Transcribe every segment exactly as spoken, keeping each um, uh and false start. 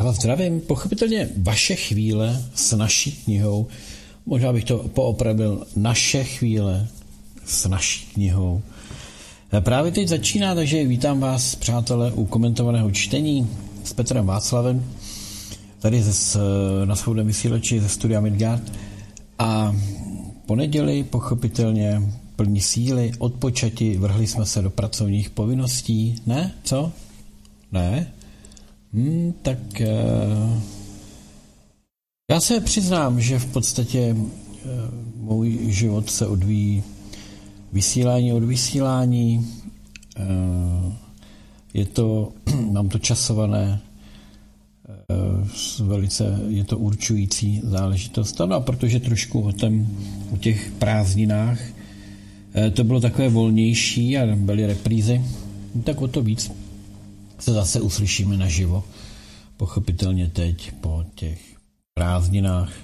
Já vás zdravím, pochopitelně vaše chvíle s naší knihou, možná bych to poopravil, naše chvíle s naší knihou. Právě teď začíná, takže vítám vás, přátelé, u komentovaného čtení s Petrem Václavem, tady ze, na svobodném vysílači ze studia Midgard. A po neděli, pochopitelně, plní síly, odpočati, vrhli jsme se do pracovních povinností. Ne? Co? Ne? Hmm, tak uh, já se přiznám, že v podstatě uh, můj život se odvíjí vysílání od vysílání. Uh, je to, mám to časované, uh, velice je to určující záležitost. No a protože trošku o, tem, o těch prázdninách uh, to bylo takové volnější a byly reprízy, tak o to víc se zase uslyšíme naživo. Pochopitelně teď po těch prázdninách.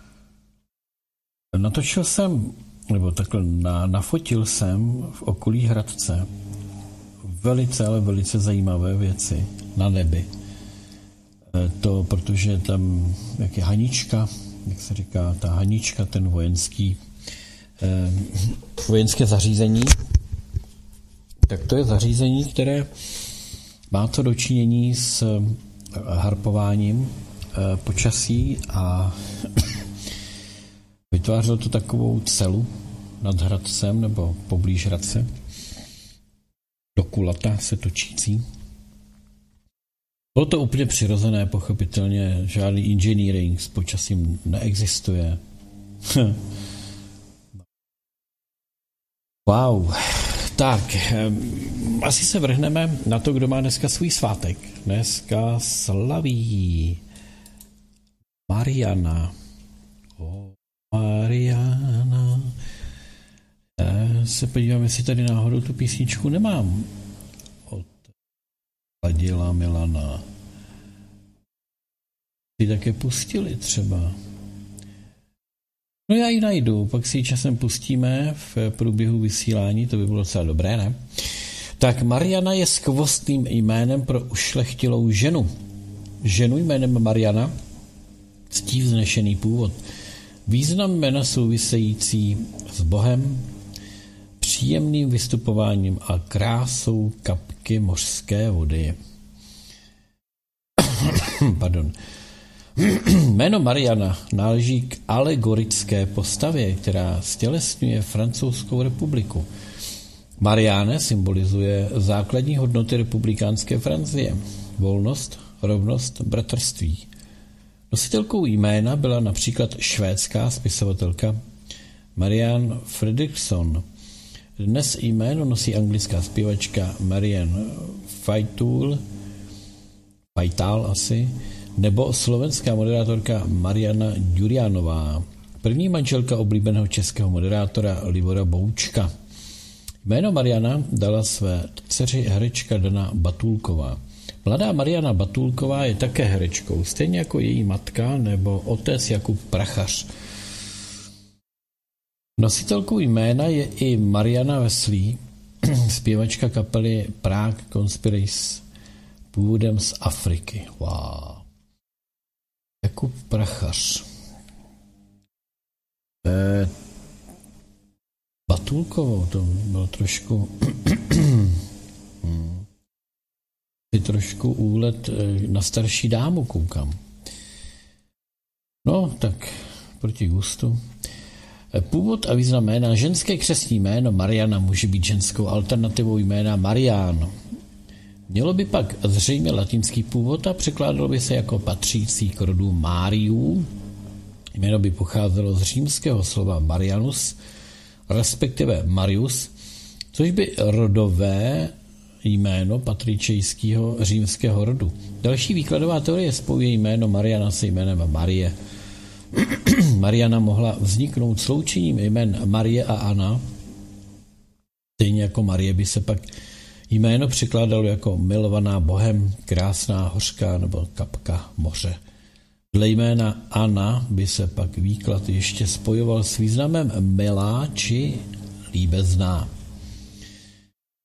Natočil jsem, nebo takhle na, nafotil jsem v okolí Hradce velice, ale velice zajímavé věci na nebi. To, protože tam, jak je Hanička, jak se říká, ta Hanička, ten vojenský eh, vojenské zařízení, tak to je zařízení, které má to dočinění s harpováním e, počasí a vytvářelo to takovou celu nad Hradcem nebo poblíž Hradce, do kulata se točící. Bylo to úplně přirozené, pochopitelně, žádný engineering s počasím neexistuje. Wow. Tak, asi se vrhneme na to, kdo má dneska svůj svátek. Dneska slaví Mariana. O, Mariana. Já se podívám, jestli tady náhodou tu písničku nemám. Od Ladila Milana. Ty také pustili třeba. No já ji najdu, pak si ji časem pustíme v průběhu vysílání, to by bylo docela dobré, ne? Tak Mariana je skvostným jménem pro ušlechtilou ženu. Ženu jménem Mariana, ctí vznešený původ. Význam jména související s Bohem, příjemným vystupováním a krásou kapky mořské vody. Pardon. Jméno Mariana náleží k alegorické postavě, která stělesňuje Francouzskou republiku. Marianne symbolizuje základní hodnoty republikánské Francie. Volnost, rovnost, bratrství. Nositelkou jména byla například švédská spisovatelka Marianne Fredriksson. Dnes jméno nosí anglická zpěvačka Marianne Faithfull, Faithfull asi, nebo slovenská moderátorka Mariana Ďurianová, první manželka oblíbeného českého moderátora Libora Boučka. Jméno Mariana dala své dceři herečka Dana Batulková. Mladá Mariana Batulková je také herečkou, stejně jako její matka nebo otec Jakub Prachař. Nositelkou jména je i Mariana Wesley, zpěvačka kapely Prague Conspiracy, původem z Afriky. Wow. Jakub Prachař. E, Batulkovou, to bylo trošku je trošku úlet na starší dámu, koukám. No, tak proti gustu. Původ a význam jména. Ženské křestní jméno Mariana může být ženskou alternativou jména Marián. Mělo by pak zřejmě latinský původ a překládalo by se jako patřící k rodu Máriů. Jméno by pocházelo z římského slova Marianus, respektive Marius, což by rodové jméno patričejského římského rodu. Další výkladová teorie spojuje jméno Mariana se jménem Marie. Mariana mohla vzniknout sloučením jmén Marie a Anna. Stejně jako Marie by se pak jméno překládalo jako milovaná Bohem, krásná hořká nebo kapka moře. Dle jména Anna by se pak výklad ještě spojoval s významem milá či líbezná.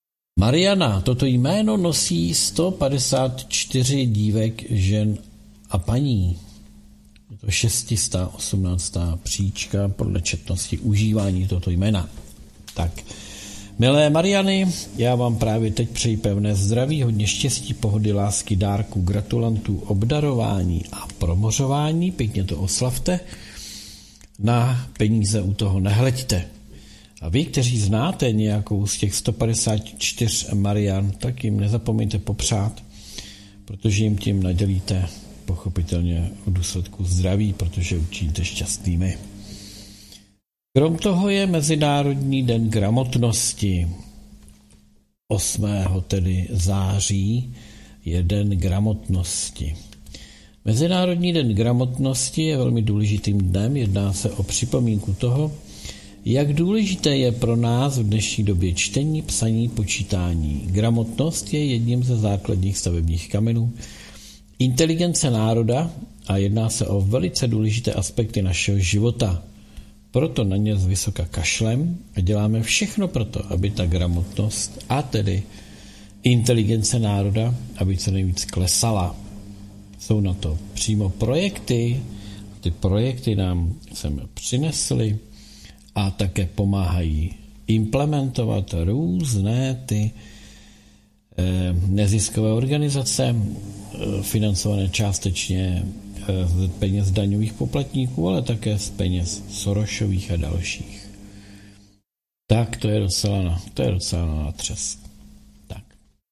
Mariana, toto jméno nosí sto padesát čtyři dívek, žen a paní. Je to šestistá osmnáctá příčka podle četnosti užívání tohoto jména. Tak, milé Mariany, já vám právě teď přeji pevné zdraví, hodně štěstí, pohody, lásky, dárků, gratulantů, obdarování a promořování. Pěkně to oslavte. Na peníze u toho nehleďte. A vy, kteří znáte nějakou z těch sto padesát čtyři Marian, tak jim nezapomeňte popřát, protože jim tím nadělíte pochopitelně v důsledku zdraví, protože učiníte šťastnými. Krom toho je Mezinárodní den gramotnosti. osmého tedy září je den gramotnosti. Mezinárodní den gramotnosti je velmi důležitým dnem, jedná se o připomínku toho, jak důležité je pro nás v dnešní době čtení, psaní, počítání. Gramotnost je jedním ze základních stavebních kamenů inteligence národa a jedná se o velice důležité aspekty našeho života. Proto na ně zvysoka kašlem a děláme všechno proto, aby ta gramotnost a tedy inteligence národa, aby co nejvíc klesala. Jsou na to přímo projekty, ty projekty nám sem přinesly a také pomáhají implementovat různé ty eh, neziskové organizace, eh, financované částečně eh, z peněz daňových poplatníků, ale také z peněz Sorosových a dalších. Tak to je docela na, to je docela na natřes. Tak.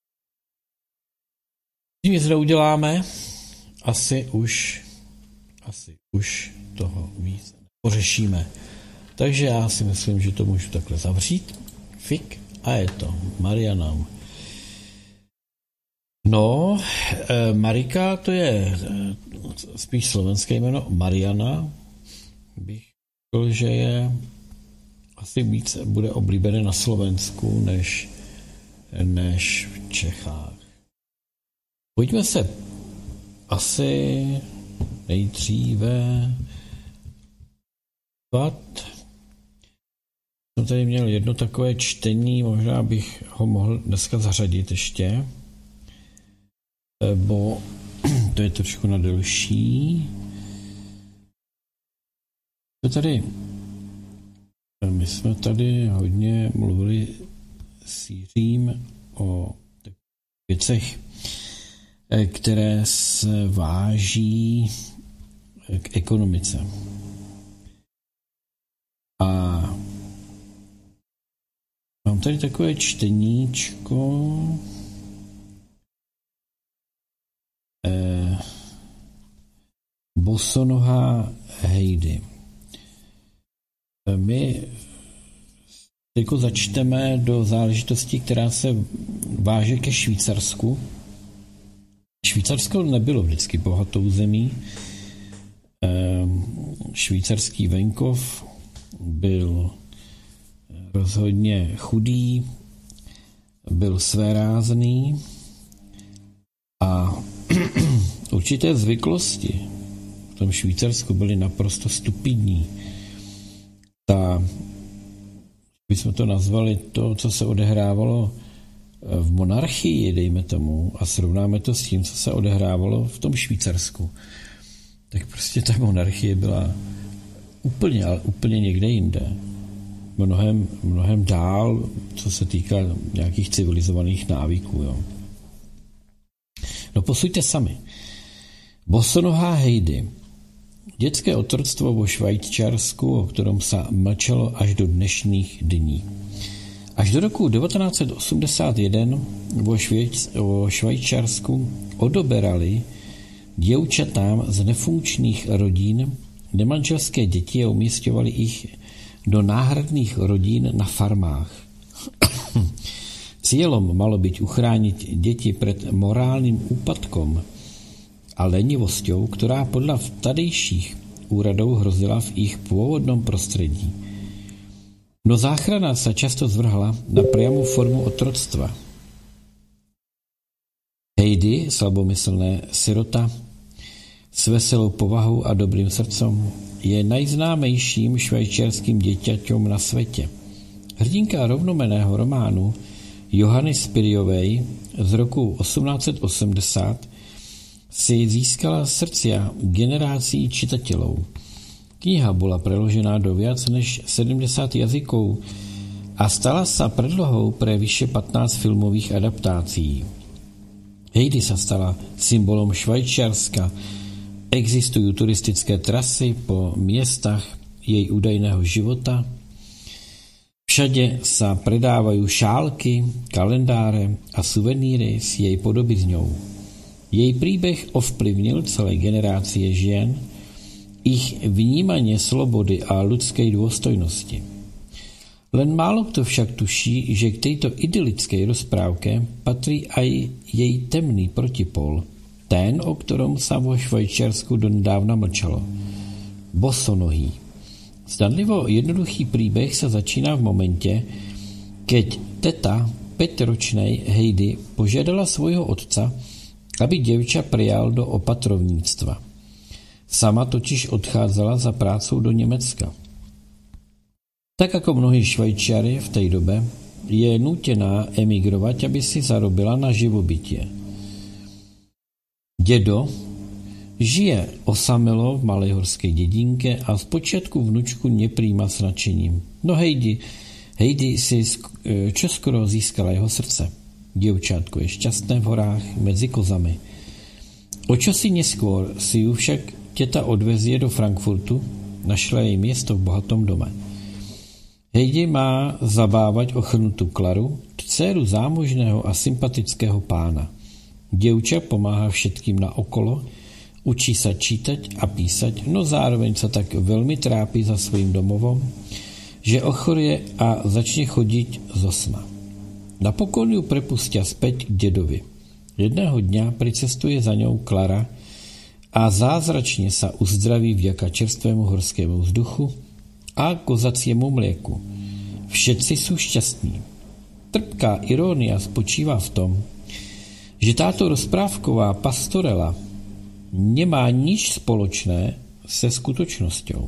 Nic neuděláme, asi už, asi už toho víc pořešíme. Takže já si myslím, že to můžu takhle zavřít. Fik a je to Mariana. No, e, Marika to je e, spíš slovenské jméno. Mariana bych řekl, že je asi víc bude oblíbené na Slovensku než, než v Čechách. Pojďme se asi nejdříve jsem tady měl jedno takové čtení, možná bych ho mohl dneska zařadit ještě, bo to je trošku na delší. Tady, my jsme tady hodně mluvili s Jiřím o věcech, které se váží k ekonomice. A mám tady takové čteníčko. Eh, Bosonoha Heidi. My teď začteme do záležitosti, která se váže ke Švýcarsku. Švýcarsko nebylo vždycky bohatou zemí. Eh, švýcarský venkov byl rozhodně chudý, byl svérázný a určité zvyklosti v tom Švýcarsku byly naprosto stupidní. Ta, bychom to nazvali to, co se odehrávalo v monarchii, dejme tomu, a srovnáme to s tím, co se odehrávalo v tom Švýcarsku, tak prostě ta monarchie byla úplně, ale úplně někde jinde. Mnohem, mnohem dál, co se týká nějakých civilizovaných návyků. Jo. No posuďte sami. Bosonohá Heidi. Dětské otroctvo vo Švajčiarsku, o kterém se mlčelo až do dnešních dní. Až do roku devatenáct osmdesát jedna vo, Švejc, vo Švajčiarsku odoberali děvčatám z nefunkčních rodín nemanželské děti a umísťovali ich do náhradných rodín na farmách. Cílom malo byť uchránit děti před morálním úpadkom a lenivosťou, která podle vtadejších úradů hrozila v jejich původnom prostředí. No záchrana se často zvrhla na priamu formu otroctva. Heidi, slabomyslné sirota, s veselou povahou a dobrým srdcem, je nejznámějším švajčiarským děťaťom na světě. Hrdinka rovnomenného románu Johany Spyriovej z roku osmnáct osmdesát si získala srdcia generací čitatelů. Kniha byla preložená do viac než sedemdesiat jazyků a stala sa predlohou pre vyše pätnásť filmových adaptácií. Heidi sa stala symbolom Švajčiarska. Existujú turistické trasy po miestach jej údajného života. Všade sa predávajú šálky, kalendáre a suveníry s jej podobizňou. Jej príbeh ovplyvnil celé generácie žien, ich vnímanie slobody a ľudskej dôstojnosti. Len málo kto však tuší, že k tejto idylickej rozprávke patrí aj jej temný protipol, ten, o ktorom sa vo Švajčiarsku donedávna mlčalo. Bosonohý. Zdanlivo jednoduchý príbeh sa začína v momente, keď teta päťročnej Heidi požiadala svojho otca, aby dievča prijal do opatrovníctva. Sama totiž odchádzala za prácou do Nemecka. Tak ako mnohí Švajčiari v tej dobe, je nútená emigrovať, aby si zarobila na živobytie. Dedo žije osamelo v malej horskej dedinke a zpočiatku vnučku nepríjma s nadšením. No Heidi, Heidi si čoskoro získala jeho srdce. Dievčátko je šťastné v horách medzi kozami. O čosi neskôr si ju však teta odvezie do Frankfurtu, našla jej miesto v bohatom dome. Heidi má zabávať ochrnutú Klaru, dcéru zámožného a sympatického pána. Dievča pomáha všetkým na okolo, učí sa čítať a písať, no zároveň sa tak veľmi trápi za svojím domovom, že ochorie a začne chodiť zo sna. Napokon ju prepustia späť k dedovi. Jedného dňa pricestuje za ňou Klara a zázračne sa uzdraví vďaka čerstvému horskému vzduchu a kozaciemu mlieku. Všetci sú šťastní. Trpká irónia spočíva v tom, že táto rozprávková pastorela nemá nič spoločné se skutočnosťou.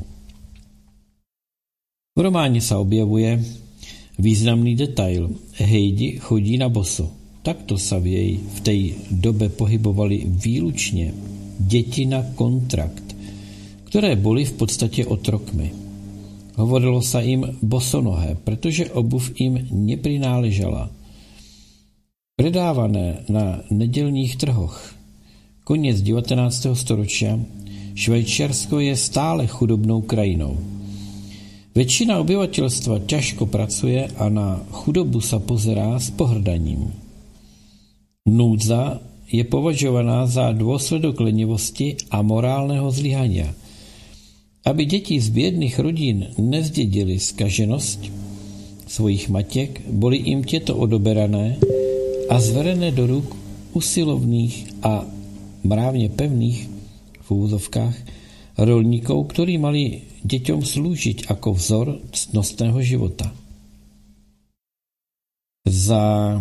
V románe sa objavuje významný detail. Heidi chodí na boso. Takto sa v jej v tej dobe pohybovali výlučne deti na kontrakt, ktoré boli v podstate otrokmi. Hovorilo sa im bosonohé, pretože obuv im neprináležala. Predávané na nedeľných trhoch. Koniec devätnásteho storočia. Švajčiarsko je stále chudobnou krajinou. Väčšina obyvateľstva ťažko pracuje a na chudobu sa pozerá s pohrdaním. Núdza je považovaná za dôsledok lenivosti a morálneho zlyhania. Aby deti z biedných rodín nezdedili skaženosť svojich matiek, boli im tieto odoberané a zverené do rúk usilovných a mrávne pevných v úvozovkách roľníkov, ktorí mali deťom slúžiť ako vzor ctnostného života. Za,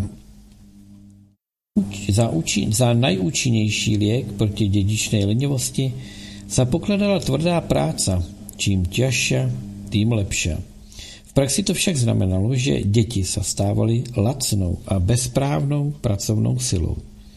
za, uči, za najúčinnejší liek proti dedičnej lenivosti sa pokladala tvrdá práca. Čím ťažšia, tým lepšia. V praxi to však znamenalo, že deti sa stávali lacnou a bezprávnou pracovnou silou.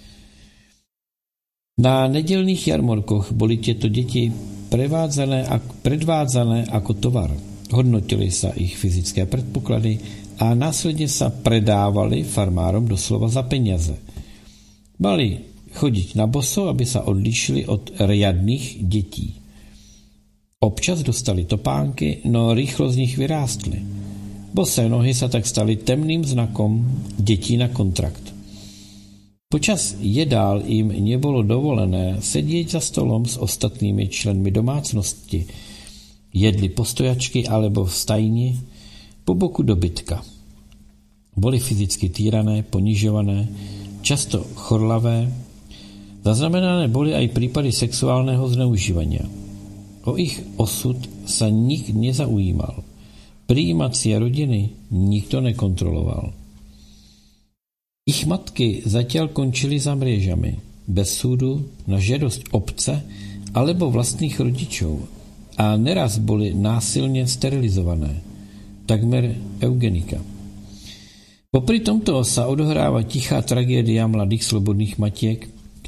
Na nedeľných jarmorkoch boli tieto deti prevádzané a predvádzané ako tovar. Hodnotili sa ich fyzické predpoklady a následne sa predávali farmárom doslova za peniaze. Mali chodiť na boso, aby sa odlíšili od riadnych detí. Občas dostali topánky, no rýchlo z nich vyrástli. Bosé nohy sa tak stali temným znakom detí na kontrakt. Počas jedál im nebolo dovolené sedieť za stolom s ostatnými členmi domácnosti. Jedli postojačky alebo v stajni po boku dobytka. Boli fyzicky týrané, ponižované, často chorlavé. Zaznamenané boli aj prípady sexuálneho zneužívania. O ich osud sa nik nezaujímal. Prijímacie rodiny nikto nekontroloval. Ich matky zatiaľ končili za mriežami, bez súdu, na žiadosť obce alebo vlastných rodičov a neraz boli násilne sterilizované, takmer eugenika. Popri tomto sa odohráva tichá tragédia mladých slobodných matiek,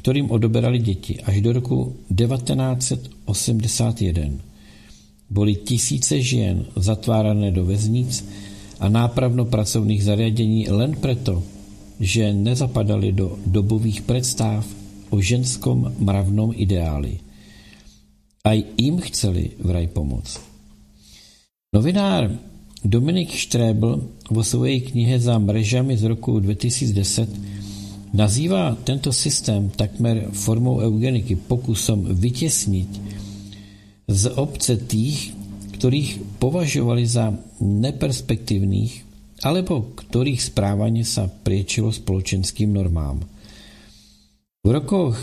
kterým odeberali děti až do roku devatenáct set osmdesát jedna. Byly tisíce žen zatvárané do věznic a nápravno-pracovných zariadení len preto, že nezapadali do dobových představ o ženskom mravnom ideáli. A jim chceli vraj pomoct. Novinár Dominik Štrebl vo svojej knihe Za mrežami z roku dva tisíc deset nazývá tento systém takmer formou eugeniky pokusom vytěsnit z obce tých, ktorých považovali za neperspektivných alebo ktorých správanie sa priečilo spoločenským normám. V rokoch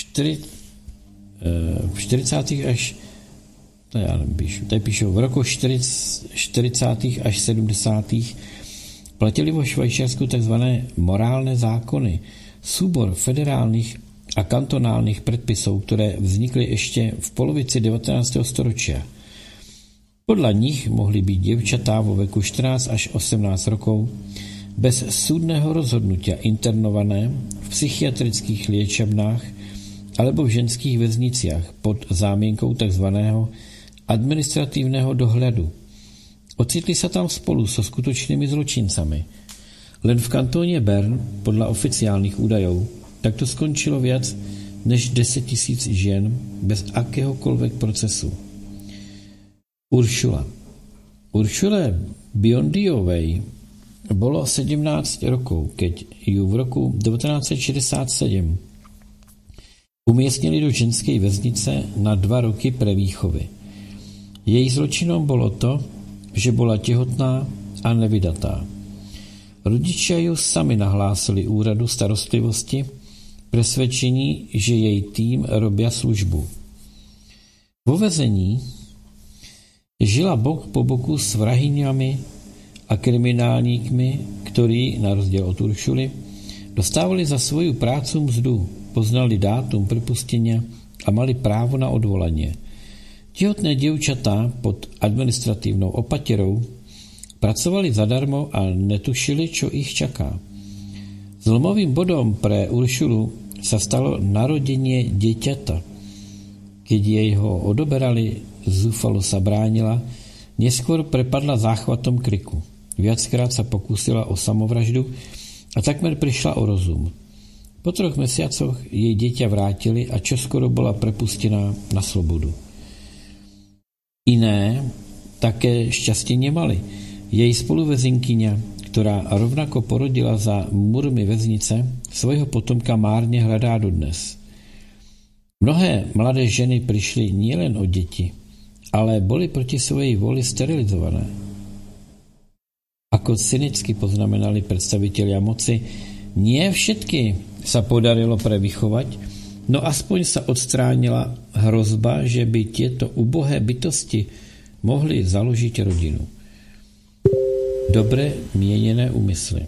čtyřicátých až to já nepíšu, tady píšou, v rokoch čtyřicátých až sedmdesátých platili vo Švajčiarsku tzv. Morálne zákony, súbor federálnych a kantonálnych predpisov, ktoré vznikly ešte v polovici devatenásteho storočia. Podľa nich mohli byť dievčatá vo veku štrnásť až osemnásť rokov bez súdneho rozhodnutia internované v psychiatrických liečebnách alebo v ženských väzniciach pod zámienkou tzv. Administratívneho dohľadu. Ocitli sa tam spolu so skutočnými zločincami. Len v kantóne Bern, podľa oficiálnych údajov, takto skončilo viac než deset tisíc žien bez akéhokoľvek procesu. Uršula. Uršule Biondiovej bolo sedemnásť rokov, keď ju v roku devätnásť šesťdesiatsedem umiestnili do ženskej väznice na dva roky pre výchovy. Jej zločinom bolo to, že bola tehotná a nevydatá. Rodičia ju sami nahlásili úradu starostlivosti, presvedčení, že jej tým robia službu. Vo väzení žila bok po boku s vrahyňami a kriminálníkmi, ktorí, na rozdiel od Uršuly, dostávali za svoju prácu mzdu, poznali dátum pripustenia a mali právo na odvolanie. Tehotné dievčatá pod administratívnou opaterou pracovali zadarmo a netušili, čo ich čaká. Zlomovým bodom pre Uršulu sa stalo narodenie dieťata. Keď jej ho odoberali, zúfalo sa bránila, neskôr prepadla záchvatom kriku. Viackrát sa pokúsila o samovraždu a takmer prišla o rozum. Po troch mesiacoch jej dieťa vrátili a čoskoro bola prepustená na slobodu. Iné také šťastie nemali. Jej spoluväzenkyňa, ktorá rovnako porodila za múrmi väznice, svojho potomka márne hľadá dodnes. Mnohé mladé ženy prišli nielen o deti, ale boli proti svojej voli sterilizované. Ako cynicky poznamenali predstavitelia moci, nie všetky sa podarilo prevychovať, no aspoň sa odstránila hrozba, že by tieto ubohé bytosti mohli založiť rodinu. Dobre mienené úmysly.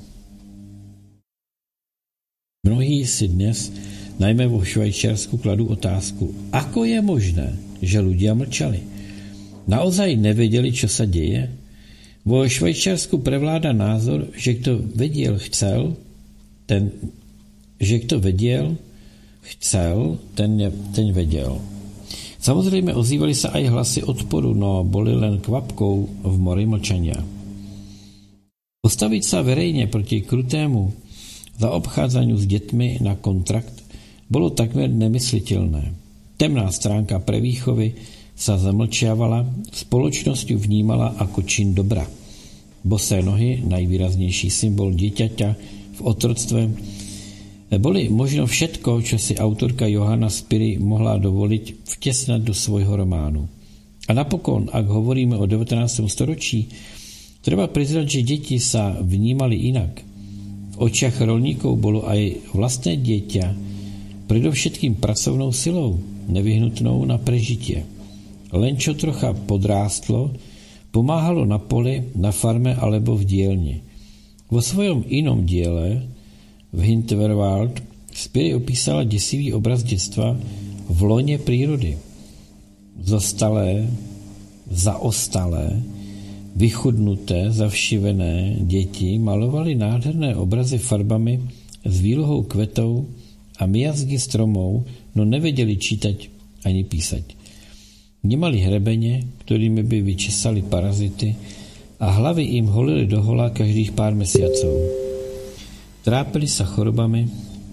Mnohí si dnes, najmä vo Švajčiarsku, kladú otázku, ako je možné, že ľudia mlčali. Naozaj nevedeli, čo sa deje? Vo Švajčiarsku prevláda názor, že kto vediel chcel, ten, že kto vediel, chcel, ten, ten vedel. Samozrejme ozývali sa aj hlasy odporu, no boli len kvapkou v mori mlčania. Postaviť sa verejne proti krutému zaobchádzaniu s deťmi na kontrakt bolo takmer nemysliteľné. Temná stránka prevýchovy sa zamlčiavala, spoločnosť ju vnímala ako čin dobra. Bosé nohy, najvýraznejší symbol dieťaťa v otroctve, boli možno všetko, čo si autorka Johana Spyri mohla dovoliť vtesnať do svojho románu. A napokon, ak hovoríme o devätnástom storočí, treba priznať, že deti sa vnímali inak. V očiach rolníkov bolo aj vlastné dieťa, predovšetkým pracovnou silou, nevyhnutnou na prežitie. Len čo trocha podrástlo, pomáhalo na poli, na farme alebo v dielni. Vo svojom inom diele v Hinterwald Spyri opísala desivý obraz detstva v lone prírody. Zostalé, zaostalé, vychudnuté, zavšivené deti malovali nádherné obrazy farbami s výlohou kvetov a miazgy stromov, no nevedeli čítať ani písať. Nemali hrebene, ktorými by vyčesali parazity a hlavy im holili dohola každých pár mesiacov. Trápili sa chorobami,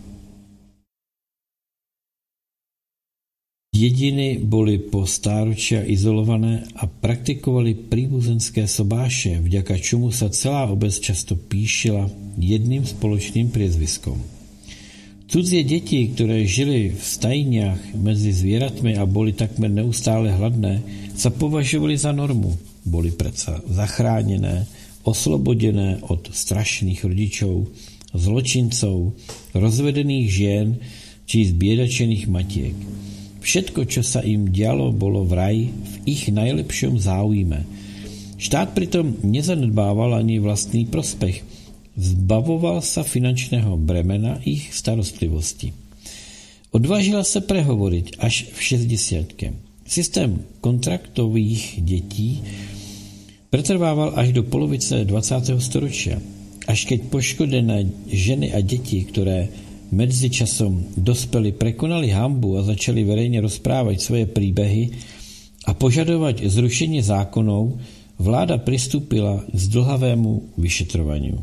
dediny boli po stáročia izolované a praktikovali príbuzenské sobáše, vďaka čomu sa celá obec často píšila jedným spoločným priezviskom. Cudzie deti, ktoré žili v stajniach medzi zvieratmi a boli takmer neustále hladné, sa považovali za normu. Boli predsa zachránené, oslobodené od strašných rodičov, zločincov, rozvedených žien či zbiedačených matiek. Všetko, čo sa im dialo, bolo vraj v ich najlepšom záujme. Štát pritom nezanedbával ani vlastný prospech. Zbavoval sa finančného bremena ich starostlivosti. Odvážila sa prehovoriť až v šesťdesiatke. Systém kontraktových detí pretrvával až do polovice dvadsiateho storočia. Až keď poškodené ženy a deti, ktoré medzičasom dospeli, prekonali hanbu a začali verejne rozprávať svoje príbehy a požadovať zrušenie zákonov, vláda pristúpila k zdĺhavému vyšetrovaniu.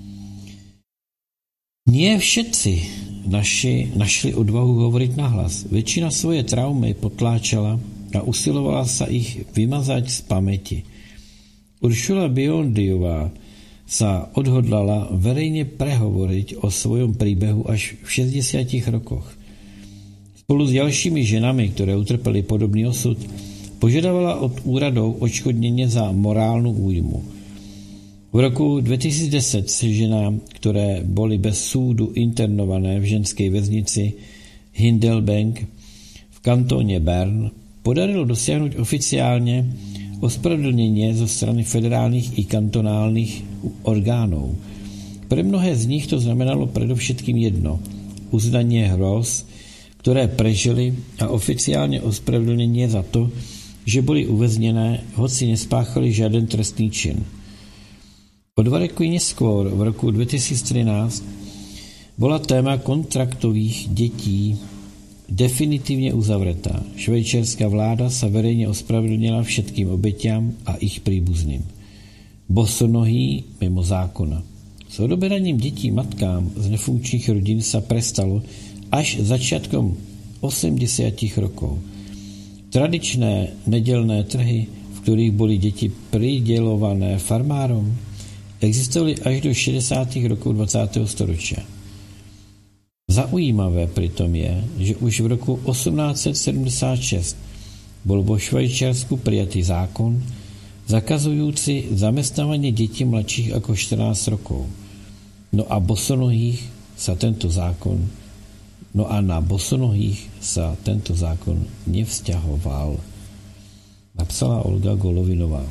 Nie všetci naši našli odvahu hovoriť nahlas. Väčšina svoje traumy potláčala a usilovala sa ich vymazať z pamäti. Uršula Biondiová sa odhodlala verejne prehovoriť o svojom príbehu až v šesťdesiatich rokoch. Spolu s ďalšími ženami, ktoré utrpeli podobný osud, požadovala od úradov odškodnenie za morálnu újmu. V roku dvetisícdesať si ženám, ktoré boli bez súdu internované v ženskej väznici Hindelbank v kantóne Bern, podarilo dosiahnuť oficiálne ospravedlnenie zo strany federálnych i kantonálnych orgánov. Pre mnohé z nich to znamenalo predovšetkým jedno, uznanie hrôz, ktoré prežili, a oficiálne ospravedlnenie za to, že boli uväznené, hoci nespáchali žiaden trestný čin. O dva roky neskôr, v roku dvetisíctrinásť, bola téma kontraktových detí definitívne uzavretá. Švajčiarska vláda sa verejne ospravedlnila všetkým obetiam a ich príbuzným. Bosonohý mimo zákona. S odoberaním detí matkám z nefunkčných rodín sa prestalo až začiatkom osemdesiatych rokov. Tradičné nedeľné trhy, v ktorých boli deti prideľované farmárom, existovali až do šesťdesiatych rokov dvadsiateho storočia. Zaujímavé pritom je, že už v roku osemnásť sedemdesiatšesť bol vo Švajčiarsku prijatý zákon zakazujúci zamestnávanie detí mladších ako štrnásť rokov. No a bosonohých sa tento zákon no a na bosonohých sa tento zákon nevzťahoval. Napsala Olga Golovinová.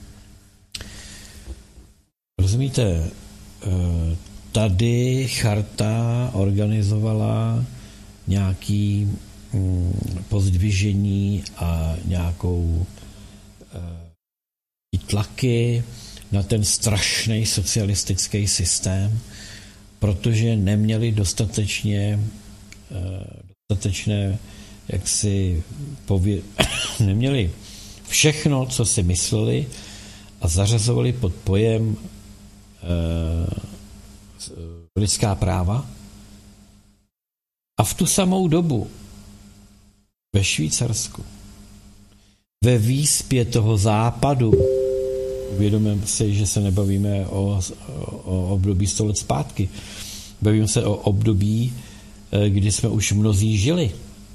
Rozumíte, tady charta organizovala nějaký pozdvižení a nějakou tlaky na ten strašný socialistický systém, protože neměli dostatečně dostatečné, jak si pově... neměli všechno, co si mysleli, a zařazovali pod pojem lidská práva. A v tu samou dobu ve Švýcarsku, ve výspě toho západu, uvědomíme si, že se nebavíme o, o období sto let zpátky, bavíme se o období, kdy jsme už mnozí žili.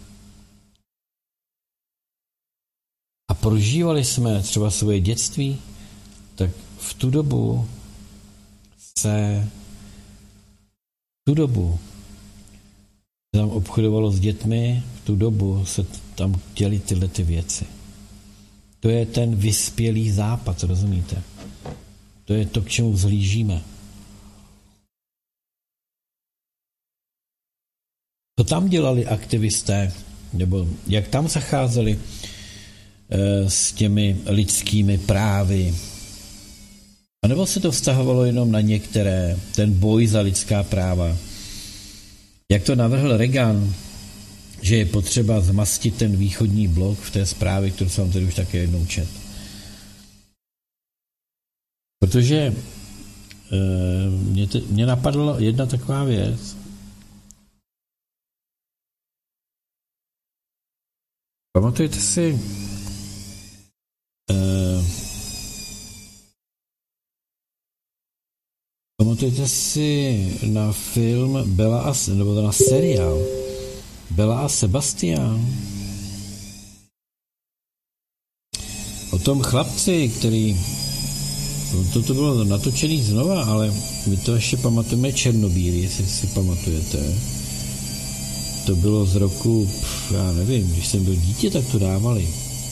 A prožívali jsme třeba svoje dětství, tak v tu dobu se v tu dobu se tam obchodovalo s dětmi, v tu dobu se tam děly tyhle ty věci. To je ten vyspělý západ, rozumíte? To je to, k čemu vzhlížíme. Co tam dělali aktivisté, nebo jak tam zacházeli e, s těmi lidskými právy? A nebo se to vztahovalo jenom na některé, ten boj za lidská práva? Jak to navrhl Reagan, že je potřeba zmastit ten východní blok v té zprávě, kterou jsem vám tady už také jednou čet. Protože e, mě, te, mě napadla jedna taková věc. Pamatujete si e, pamatujete si na film Bella a, nebo na seriál Bella a Sebastian? O tom chlapci, který toto bylo natočený znova, ale my to ještě pamatujeme černobílý, jestli si pamatujete. To bylo z roku, pf, já nevím, když jsem byl dítě, tak to dávali.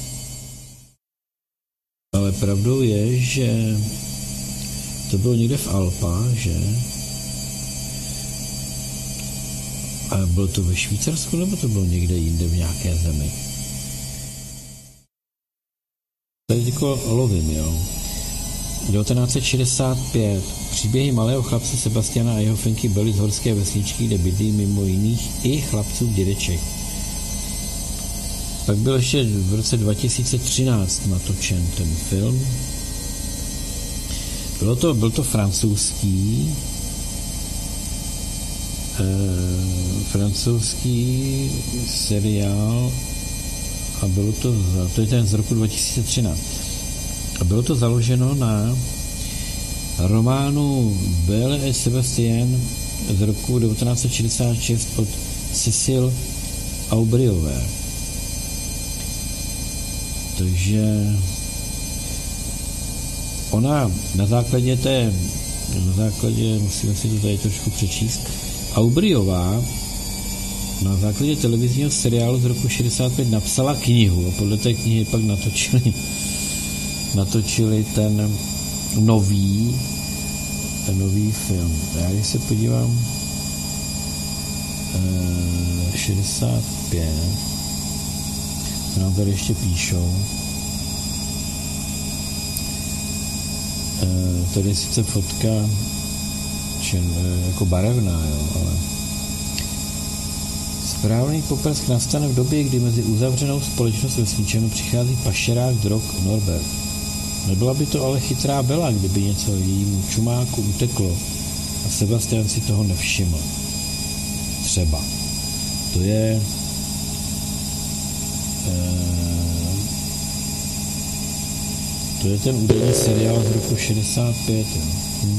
Ale pravdou je, že to bylo někde v Alpách, že? A bylo to ve Švýcarsku, nebo to bylo někde jinde v nějaké zemi? Tady jako lovím, jo. devatenáct set šedesát pět. Příběhy malého chlapce Sebastiana a jeho finky Belly z horské vesničky, kde bydlí mimo jiných i chlapců dědeček. Pak byl ještě v roce dva tisíce třináct natočen ten film. Bylo to, byl to francouzský eh, francouzský seriál a bylo to, to je ten z roku dva tisíce třináct. A bylo to založeno na románu Belle et Sébastien z roku devatenáct set šedesát šest od Cécile Aubryové. Takže ona na základě té, na základě, musíme si to tady trošku přečíst, Aubryová na základě televizního seriálu z roku šedesát pět napsala knihu a podle té knihy pak natočili natočili ten nový ten nový film. Já když se podívám eh, šedesát pět, co nám tady ještě píšou. Eh, tady je sice fotka čen, eh, jako barevná, jo, ale správný poprask nastane v době, kdy mezi uzavřenou společnost vesničanů přichází pašerák drog Norbert. Nebyla by to ale chytrá Bela, kdyby něco jejímu čumáku uteklo a Sebastian si toho nevšiml. Třeba. To je eh, to je ten údajný seriál z roku šedesát pět. Hm.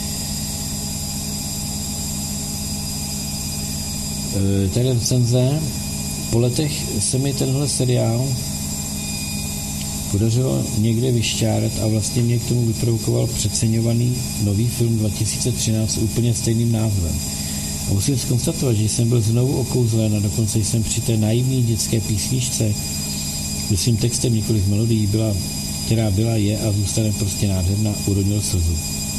Eh, tady recenze. Po letech se mi tenhle seriál podařilo někde vyšťárat a vlastně mě k tomu vyprovokoval přeceňovaný nový film dva tisíce třináct s úplně stejným názvem. A musím zkonstatovat, že jsem byl znovu okouzlen a dokonce jsem při té naivní dětské písničce, myslím textem několik melodií, byla, která byla, je a zůstane prostě nádherná, urodil slzu.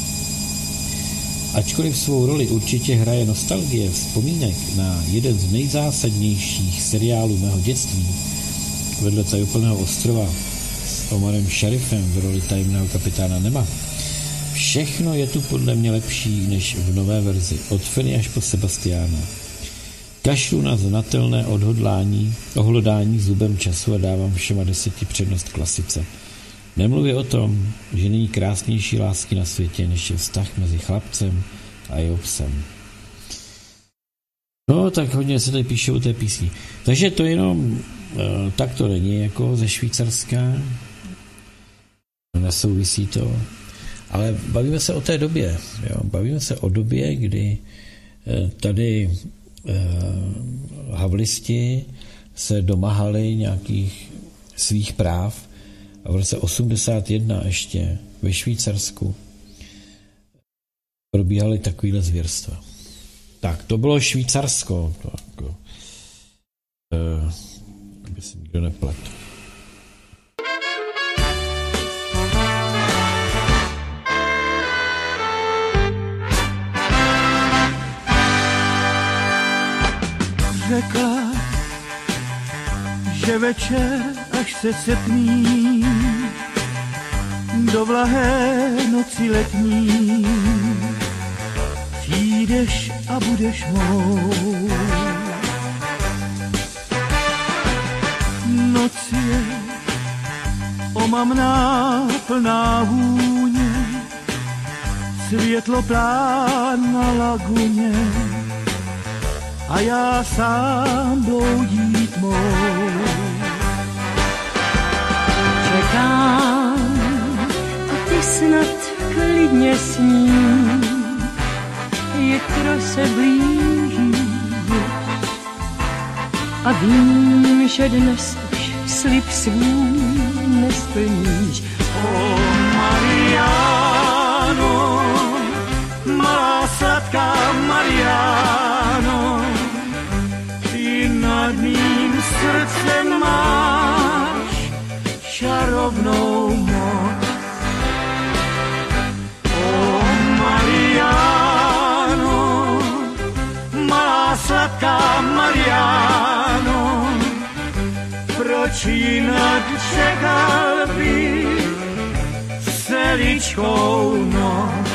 Ačkoliv svou roli určitě hraje nostalgie vzpomínek na jeden z nejzásadnějších seriálů mého dětství, vedle Tajuplného ostrova s Omarem Sharifem v roli tajemného kapitána Nema. Všechno je tu podle mě lepší než v nové verzi, od Feny až po Sebastiana. Kašlu na znatelné odhodlání, ohlodání zubem času a dávám všema deseti přednost klasice. Nemluvě o tom, že není krásnější lásky na světě, než je vztah mezi chlapcem a jeho psem. No, tak hodně se tady píše o té písni. Takže to jenom tak to není jako ze Švýcarska. Nesouvisí to. Ale bavíme se o té době. Jo? Bavíme se o době, kdy tady eh, havlisti se domahali nějakých svých práv a v roce osmdesát jedna ještě ve Švýcarsku probíhaly takovýhle zvěrstva. Tak, to bylo Švýcarsko. To jako, eh, aby si nikdo nepletl. Řekla, že večer, až se setmí do vlahé noci letní, přijdeš a a budeš mou. Noc je omamná, plná vůně, světlo plán na laguně a já sám bloudí tmou. Čekám a ty snad klidně sní, jitro se blíží a vím, že dnes už slib svůj nesplníš. O Mariáno, malá sladká Mariáno, ty nad mým srdcem máš čarovnou moc. O Mariáno, malá sladká Mariáno, proč jinak čekal bych celíčkou noc.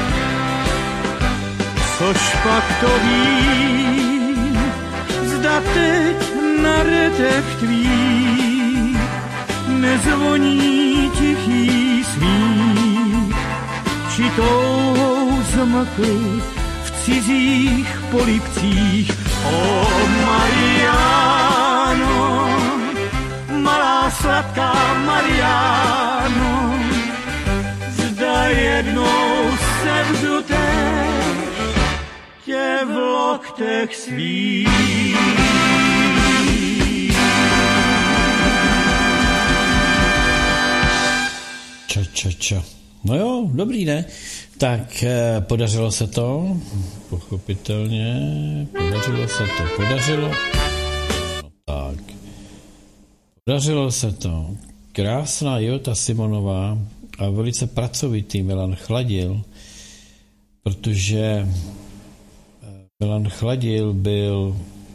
Což pak to vím, zda teď na retech tvých nezvoní tichý smích, či touhou zmkli v cizích polibcích. O Mariáno, malá sladká Mariáno, zda jednou sevřu též tě v loktech svých. Ča, ča, ča. No jo, dobrý, ne? Tak eh, podařilo se to, pochopitelně, podařilo se to, podařilo, no tak, podařilo se to. Krásná Jota Simonová a velice pracovitý Milan Chladil, protože Milan Chladil byl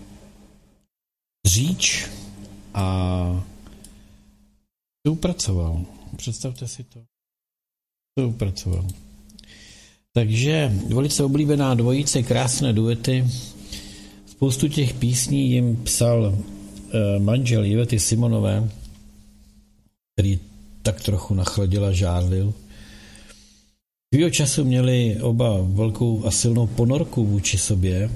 dříč a spolupracoval. Představte si to. Spolupracoval. Takže velice oblíbená dvojice, krásné duety. Spoustu těch písní jim psal eh, manžel Ivety Simonové, který tak trochu nachladil a žárlil. Svýho času měli oba velkou a silnou ponorku vůči sobě,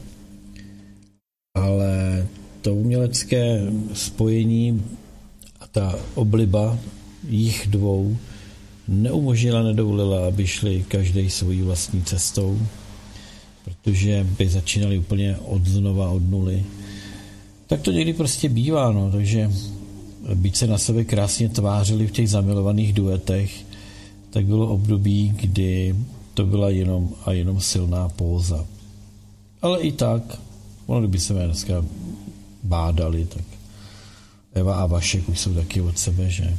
ale to umělecké spojení a ta obliba jich dvou neumožnila, nedovolila, aby šli každý svojí vlastní cestou, protože by začínali úplně od znova, od nuly. Tak to někdy prostě bývá, no, takže byť se na sebe krásně tvářili v těch zamilovaných duetech, tak bylo období, kdy to byla jenom a jenom silná póza. Ale i tak, ono kdyby se mě dneska bádali, tak Eva a Vašek už jsou taky od sebe, že?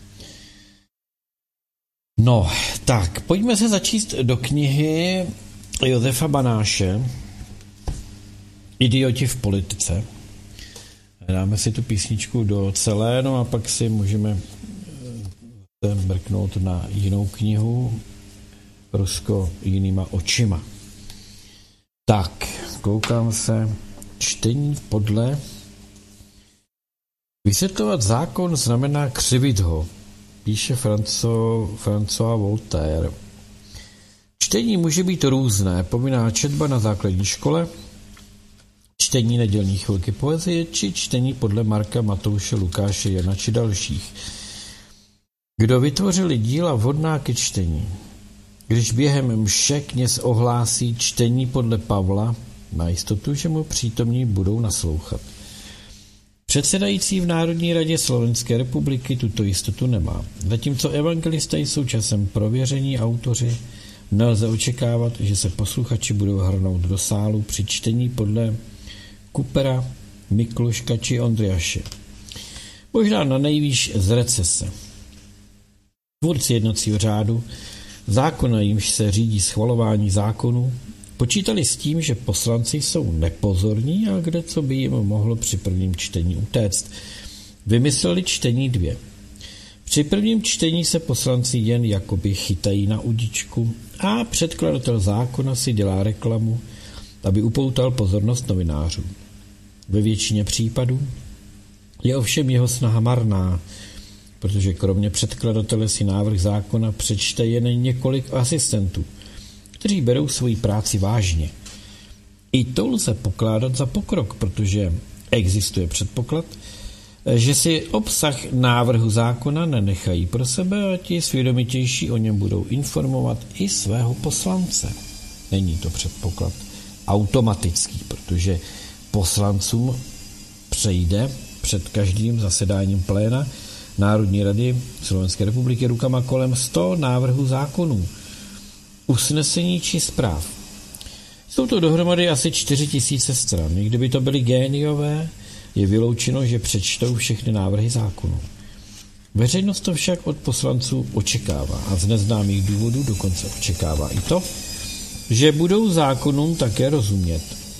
No, tak, pojďme se začíst do knihy Josefa Banáše Idioti v politice. Dáme si tu písničku do celé, no a pak si můžeme mrknout na jinou knihu Rusko jinýma očima. Tak, koukám se. Čtení podle. Vysvětlovat zákon znamená křivit ho, píše Franco, François Voltaire. Čtení může být různé, povinná četba na základní škole, čtení nedělní chvilky poezie, či čtení podle Marka, Matouše, Lukáše, Jana či dalších. Kdo vytvořili díla vhodná ke čtení? Když během mše kněz ohlásí čtení podle Pavla, má jistotu, že mu přítomní budou naslouchat. Předsedající v Národní radě Slovenské republiky tuto jistotu nemá. Zatímco evangelisté jsou časem prověření autoři, nelze očekávat, že se posluchači budou hrnout do sálu při čtení podle Kupera, Mikluška či Ondriaše. Možná na nejvýš z recese. Tvůrci jednacího řádu, zákona, jimž se řídí schvalování zákonů, počítali s tím, že poslanci jsou nepozorní a kde co by jim mohlo při prvním čtení utéct. Vymysleli čtení dvě. Při prvním čtení se poslanci jen jakoby chytají na udičku a předkladatel zákona si dělá reklamu aby upoutal pozornost novinářů. Ve většině případů je ovšem jeho snaha marná, protože kromě předkladatele si návrh zákona přečte jen několik asistentů, kteří berou svoji práci vážně. I to lze pokládat za pokrok, protože existuje předpoklad, že si obsah návrhu zákona nenechají pro sebe a ti svědomitější o něm budou informovat i svého poslance. Není to předpoklad automatický, protože poslancům přejde před každým zasedáním pléna Národní rady Slovenské republiky rukama kolem sto návrhů zákonů, usnesení či zpráv. Jsou to dohromady asi čtyři tisíce stran. Kdyby to byly géniové, je vyloučeno, že přečtou všechny návrhy zákonů. Veřejnost to však od poslanců očekává a z neznámých důvodů dokonce očekává i to, že budou zákonům také rozumět.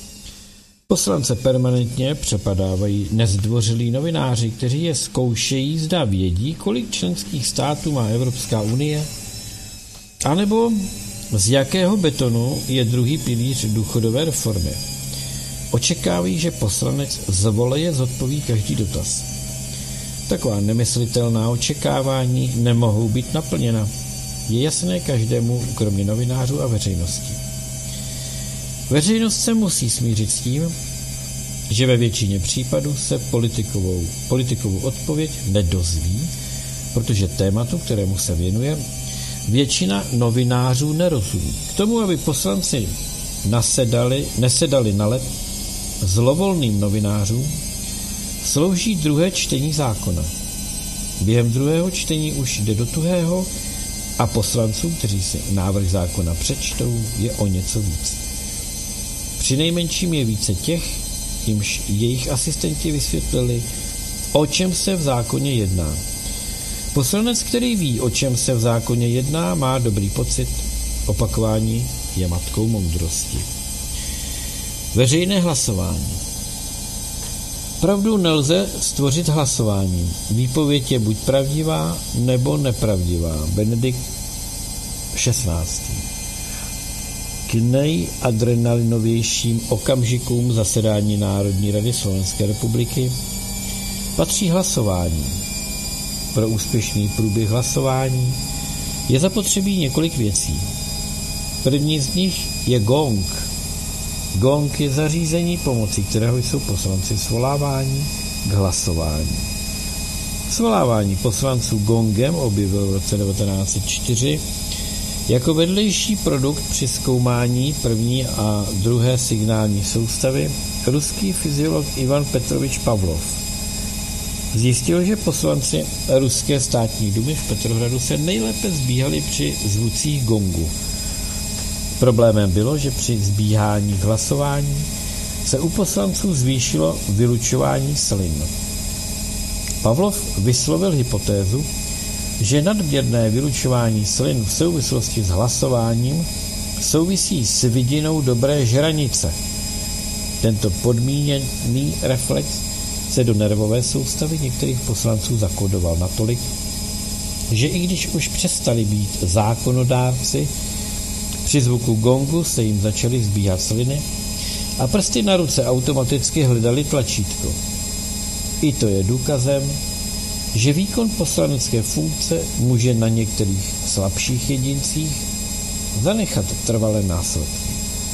Poslance permanentně přepadávají nezdvořilí novináři, kteří je zkoušejí, zda vědí, kolik členských států má Evropská unie, anebo z jakého betonu je druhý pilíř důchodové reformy. Očekávají, že poslanec z voleje zodpoví každý dotaz. Taková nemyslitelná očekávání nemohou být naplněna. Je jasné každému, kromě novinářů a veřejnosti. Veřejnost se musí smířit s tím, že ve většině případů se politikovou, politikovou odpověď nedozví, protože tématu, kterému se věnuje, většina novinářů nerozumí. K tomu, aby poslanci nasedali, nesedali na lep zlovolným novinářům, slouží druhé čtení zákona. Během druhého čtení už jde do tuhého a poslancům, kteří si návrh zákona přečtou, je o něco víc. Přinejmenším je více těch, jimž jejich asistenti vysvětlili, o čem se v zákoně jedná. Poslanec, který ví, o čem se v zákoně jedná, má dobrý pocit. Opakování je matkou moudrosti. Veřejné hlasování. Pravdu nelze stvořit hlasováním. Výpověď je buď pravdivá, nebo nepravdivá. Benedikt šestnáctý. K nejadrenalinovějším okamžikům zasedání Národní rady Slovenské republiky patří hlasování. Pro úspěšný průběh hlasování je zapotřebí několik věcí. První z nich je gong. Gong je zařízení, pomocí kterého jsou poslanci svoláváni k hlasování. Svolávání poslanců gongem objevil v roce devatenáct set čtyři jako vedlejší produkt při zkoumání první a druhé signální soustavy ruský fyziolog Ivan Petrovič Pavlov. Zjistil, že poslanci ruské státní dumy v Petrohradu se nejlépe zbíhali při zvucích gongu. Problémem bylo, že při zbíhání k hlasování se u poslanců zvýšilo vylučování slin. Pavlov vyslovil hypotézu, že nadměrné vylučování slin v souvislosti s hlasováním souvisí s vidinou dobré žranice. Tento podmíněný reflex se do nervové soustavy některých poslanců zakodoval natolik, že i když už přestali být zákonodárci, při zvuku gongu se jim začaly zbíhat sliny a prsty na ruce automaticky hledali tlačítko. I to je důkazem, že výkon poslanecké funkce může na některých slabších jedincích zanechat trvalé následky.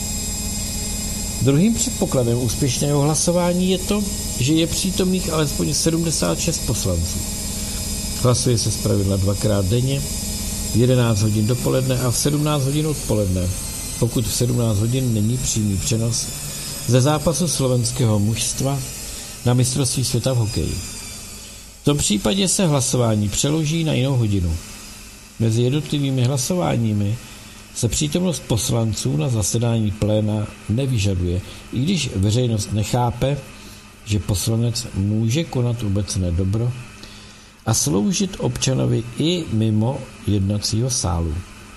Druhým předpokladem úspěšného hlasování je to, že je přítomných alespoň sedmdesát šest poslanců. Hlasuje se zpravidla dvakrát denně, v jedenáct hodin dopoledne a v sedmnáct hodin odpoledne, pokud v sedmnáct hodin není přímý přenos ze zápasu slovenského mužstva na mistrovství světa v hokeji. V tom případě se hlasování přeloží na jinou hodinu. Mezi jednotlivými hlasováními se přítomnost poslanců na zasedání pléna nevyžaduje, i když veřejnost nechápe, že poslanec může konat obecné dobro a sloužit občanovi i mimo jednacího sálu.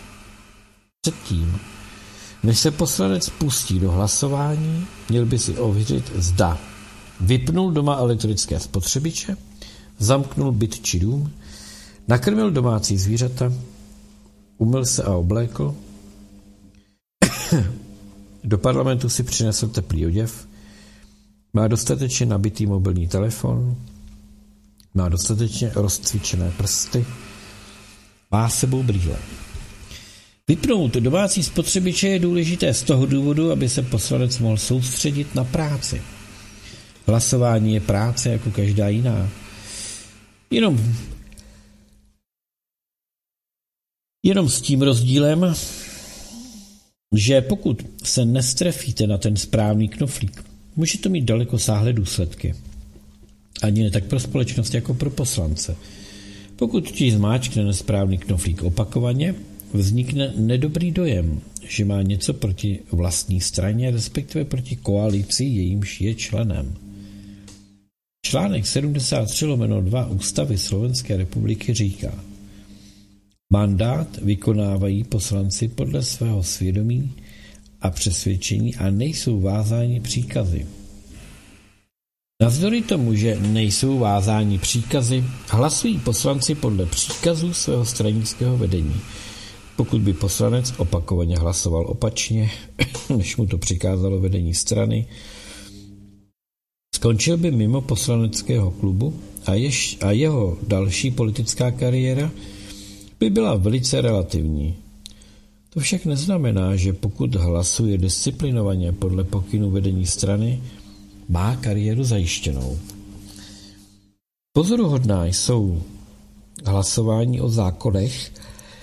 Předtím, než se poslanec pustí do hlasování, měl by si ověřit, zda vypnul doma elektrické spotřebiče, zamknul byt či dům, nakrmil domácí zvířata, umyl se a oblékl, Do parlamentu si přinesl teplý oděv, má dostatečně nabitý mobilní telefon, má dostatečně rozcvičené prsty, má sebou brýle. Vypnout domácí spotřebiče je důležité z toho důvodu, aby se poslanec mohl soustředit na práci. Hlasování je práce jako každá jiná. Jenom, jenom s tím rozdílem, že pokud se nestrefíte na ten správný knoflík, může to mít daleko sáhlé důsledky. Ani ne tak pro společnost, jako pro poslance. Pokud ti zmáčkne nesprávný knoflík opakovaně, vznikne nedobrý dojem, že má něco proti vlastní straně, respektive proti koalici, jejímž je členem. Článek sedmdesát tři lomeno dva Ústavy Slovenské republiky říká: mandát vykonávají poslanci podle svého svědomí a přesvědčení a nejsou vázáni příkazy. Navzdory tomu, že nejsou vázáni příkazy, hlasují poslanci podle příkazů svého stranického vedení. Pokud by poslanec opakovaně hlasoval opačně, než mu to přikázalo vedení strany, skončil by mimo poslaneckého klubu a, jež, a jeho další politická kariéra by byla velice relativní. To však neznamená, že pokud hlasuje disciplinovaně podle pokynů vedení strany, má kariéru zajištěnou. Pozoruhodná jsou hlasování o zákonech,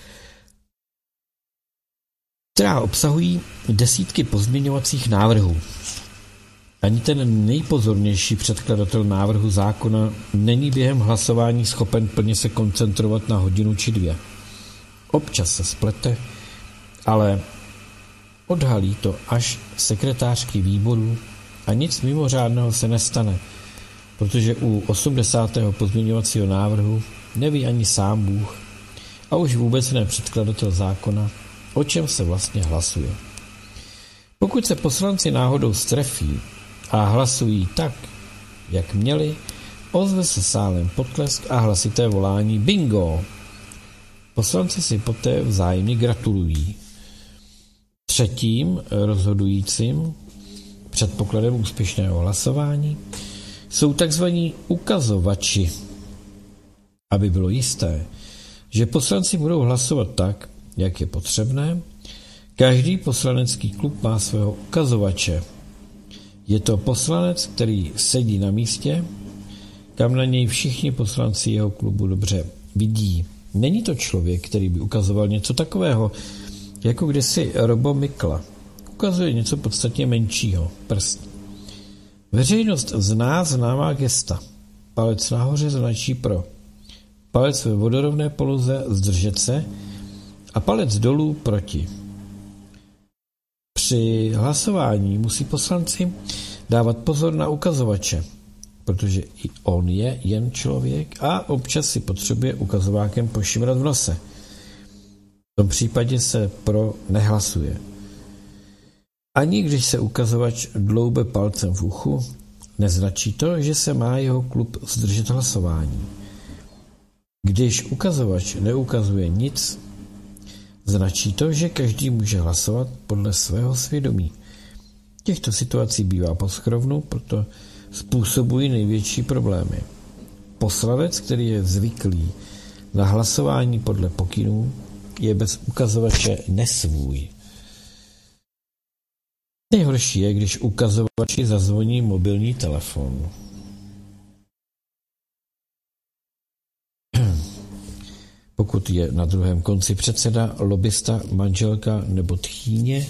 která obsahují desítky pozměňovacích návrhů. Ani ten nejpozornější předkladatel návrhu zákona není během hlasování schopen plně se koncentrovat na hodinu či dvě. Občas se splete, ale odhalí to až sekretářky výboru a nic mimořádného se nestane, protože u osmdesátého pozměňovacího návrhu neví ani sám Bůh a už vůbec ne předkladatel zákona, o čem se vlastně hlasuje. Pokud se poslanci náhodou strefí a hlasují tak, jak měli, ozve se sálem potlesk a hlasité volání bingo. Poslanci si poté vzájemně gratulují. Třetím rozhodujícím předpokladem úspěšného hlasování jsou takzvaní ukazovači, aby bylo jisté, že poslanci budou hlasovat tak, jak je potřebné. Každý poslanecký klub má svého ukazovače. Je to poslanec, který sedí na místě, kam na něj všichni poslanci jeho klubu dobře vidí. Není to člověk, který by ukazoval něco takového, jako kdysi Robo Mikla. Ukazuje něco podstatně menšího, prst. Veřejnost zná známá gesta. Palec nahoře značí pro. Palec ve vodorovné poloze zdržet se a palec dolů proti. Při hlasování musí poslanci dávat pozor na ukazovače, protože i on je jen člověk a občas si potřebuje ukazovákem pošimrat v nose. V tom případě se pro nehlasuje. Ani když se ukazovač dloube palcem v uchu, neznačí to, že se má jeho klub zdržet hlasování. Když ukazovač neukazuje nic, značí to, že každý může hlasovat podle svého svědomí. Těchto situací bývá poskrovnu, proto způsobují největší problémy. Poslanec, který je zvyklý na hlasování podle pokynů, je bez ukazovače nesvůj. Nejhorší je, když ukazovači zazvoní mobilní telefon. Pokud je na druhém konci předseda, lobista, manželka nebo tchýně,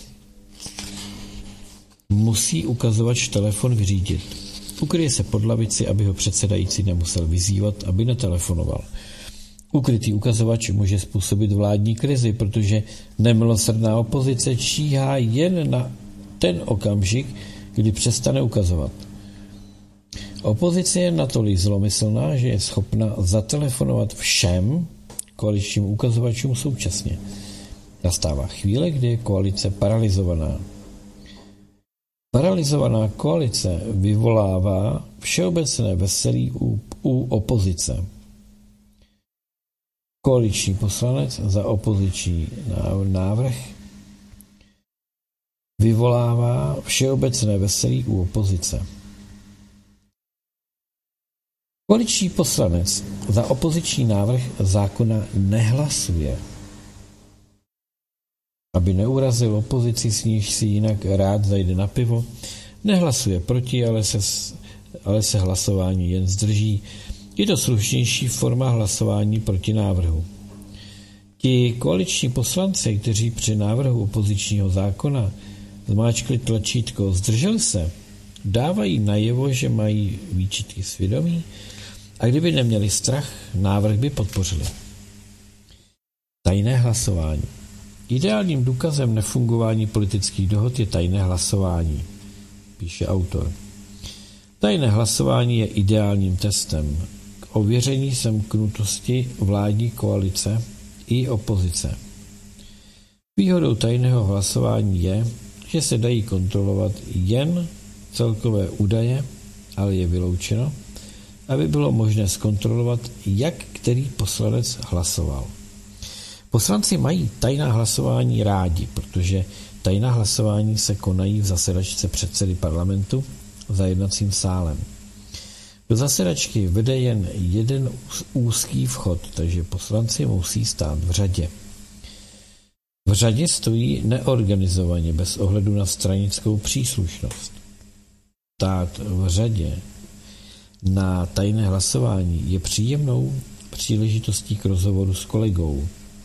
musí ukazovač telefon vyřídit. Ukryje se pod lavici, aby ho předsedající nemusel vyzývat, aby netelefonoval. Ukrytý ukazovač může způsobit vládní krizi, protože nemilosrdná opozice číhá jen na ten okamžik, kdy přestane ukazovat. Opozice je natolik zlomyslná, že je schopna zatelefonovat všem koaličním ukazovačům současně. Nastává chvíle, kdy je koalice paralizovaná. Paralizovaná koalice vyvolává všeobecné veselí u, u opozice. Koaliční poslanec za opoziční návrh vyvolává všeobecné veselí u opozice. Koaliční poslanec za opoziční návrh zákona nehlasuje, aby neurazil opozici, s níž si jinak rád zajde na pivo. Nehlasuje proti, ale se, ale se hlasování jen zdrží. Je to slušnější forma hlasování proti návrhu. Ti koaliční poslanci, kteří při návrhu opozičního zákona zmáčkli tlačítko zdržel se, dávají najevo, že mají výčitky svědomí, a kdyby neměli strach, návrh by podpořili. Tajné hlasování. Ideálním důkazem nefungování politických dohod je tajné hlasování, píše autor. Tajné hlasování je ideálním testem k ověření semknutosti vládní koalice i opozice. Výhodou tajného hlasování je, že se dají kontrolovat jen celkové údaje, ale je vyloučeno, aby bylo možné zkontrolovat, jak který poslanec hlasoval. Poslanci mají tajná hlasování rádi, protože tajná hlasování se konají v zasedačce předsedy parlamentu za jednacím sálem. Do zasedačky vede jen jeden úzký vchod, takže poslanci musí stát v řadě. V řadě stojí neorganizovaně bez ohledu na stranickou příslušnost. Stát v řadě na tajné hlasování je příjemnou příležitostí k rozhovoru s kolegou.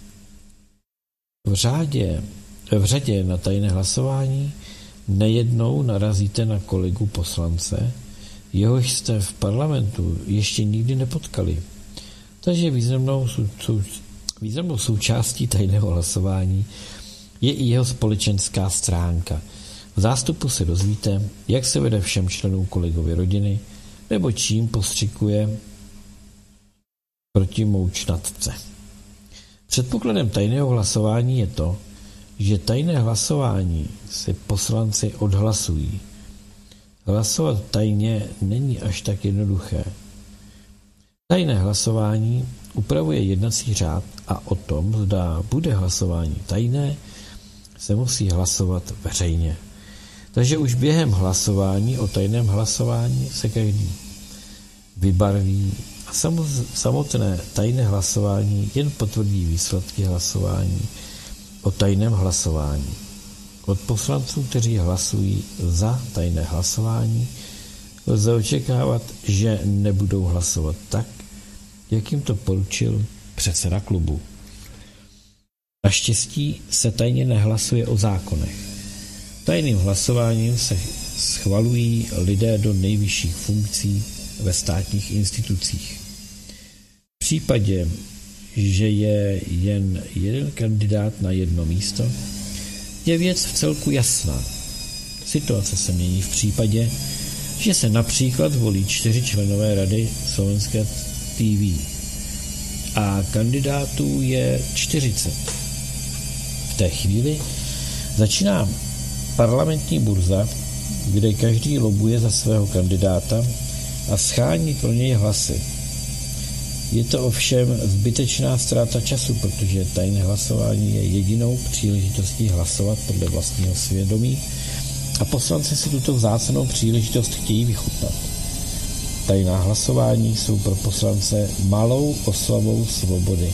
V řadě, v řadě na tajné hlasování nejednou narazíte na kolegu poslance, jehož jste v parlamentu ještě nikdy nepotkali. Takže významnou, sou, významnou součástí tajného hlasování je i jeho společenská stránka. V zástupu se dozvíte, jak se vede všem členům kolegovy rodiny, nebo čím postřikuje proti moučnatce. Předpokladem tajného hlasování je to, že tajné hlasování si poslanci odhlasují. Hlasovat tajně není až tak jednoduché. Tajné hlasování upravuje jednací řád a o tom, zda bude hlasování tajné, se musí hlasovat veřejně. Takže už během hlasování o tajném hlasování se každý vybarví a samotné tajné hlasování jen potvrdí výsledky hlasování o tajném hlasování. Od poslanců, kteří hlasují za tajné hlasování, lze očekávat, že nebudou hlasovat tak, jak jim to poručil předseda klubu. Naštěstí se tajně nehlasuje o zákonech. Tajným hlasováním se schvalují lidé do nejvyšších funkcí ve státních institucích. V případě, že je jen jeden kandidát na jedno místo, je věc v celku jasná. Situace se mění v případě, že se například volí čtyři členové rady slovenské T V a kandidátů je čtyřicet. V té chvíli začíná parlamentní burza, kde každý lobuje za svého kandidáta a schání pro něj hlasy. Je to ovšem zbytečná ztráta času, protože tajné hlasování je jedinou příležitostí hlasovat podle vlastního svědomí a poslanci si tuto vzácnou příležitost chtějí vychutnat. Tajná hlasování jsou pro poslance malou oslavou svobody.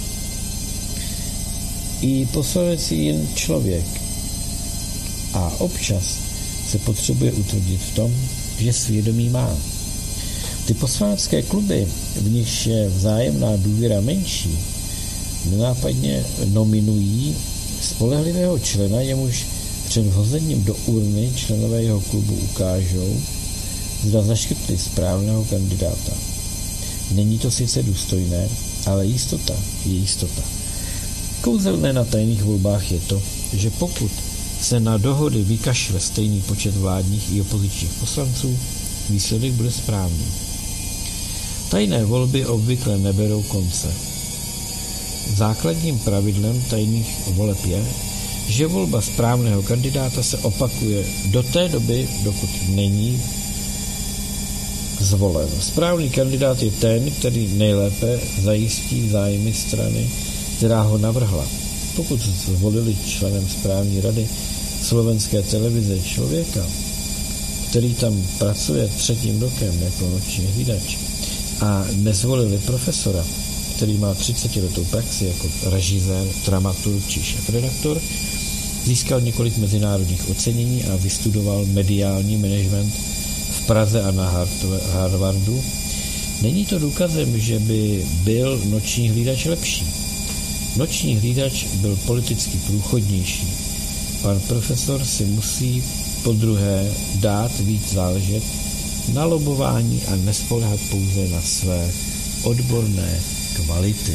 I poslanec je jen člověk a občas se potřebuje utvrdit v tom, že svědomí má. Ty poslanecké kluby, v nichž je vzájemná důvěra menší, nenápadně nominují spolehlivého člena, jemuž před vhozením do urny členové jeho klubu ukážou, zda zaškrtli správného kandidáta. Není to sice důstojné, ale jistota je jistota. Kouzelné na tajných volbách je to, že pokud se na dohody vykašle stejný počet vládních i opozičních poslanců, výsledek bude správný. Tajné volby obvykle neberou konce. Základním pravidlem tajných voleb je, že volba správného kandidáta se opakuje do té doby, dokud není zvolen. Správný kandidát je ten, který nejlépe zajistí zájmy strany, která ho navrhla. Pokud zvolili členem správní rady slovenské televize člověka, který tam pracuje třetím rokem jako noční hlídač, a nezvolili profesora, který má třicetiletou praxi jako režisér, dramaturg či šéfredaktor, získal několik mezinárodních ocenění a vystudoval mediální management v Praze a na Harvardu, není to důkazem, že by byl noční hlídač lepší. Noční hlídač byl politicky průchodnější. Pan profesor si musí podruhé dát víc záležet na lobování a nespoléhat pouze na své odborné kvality.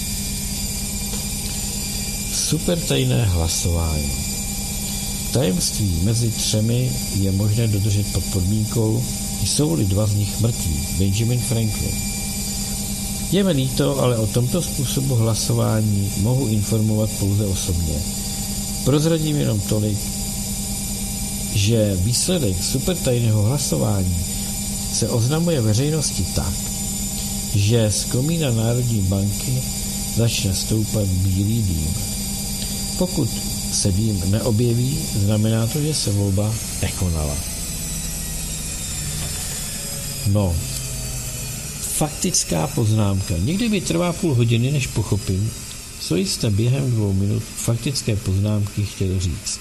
Supertajné hlasování. Tajemství mezi třemi je možné dodržet pod podmínkou, jsou-li dva z nich mrtví. Benjamin Franklin. Je mi líto, ale o tomto způsobu hlasování mohu informovat pouze osobně. Prozradím jenom tolik, že výsledek supertajného hlasování se oznamuje veřejnosti tak, že z komína Národní banky začne stoupat bílý dým. Pokud se dým neobjeví, znamená to, že se volba nekonala. No, faktická poznámka. Někdy mi trvá půl hodiny, než pochopím, co jste během dvou minut faktické poznámky chtěli říct.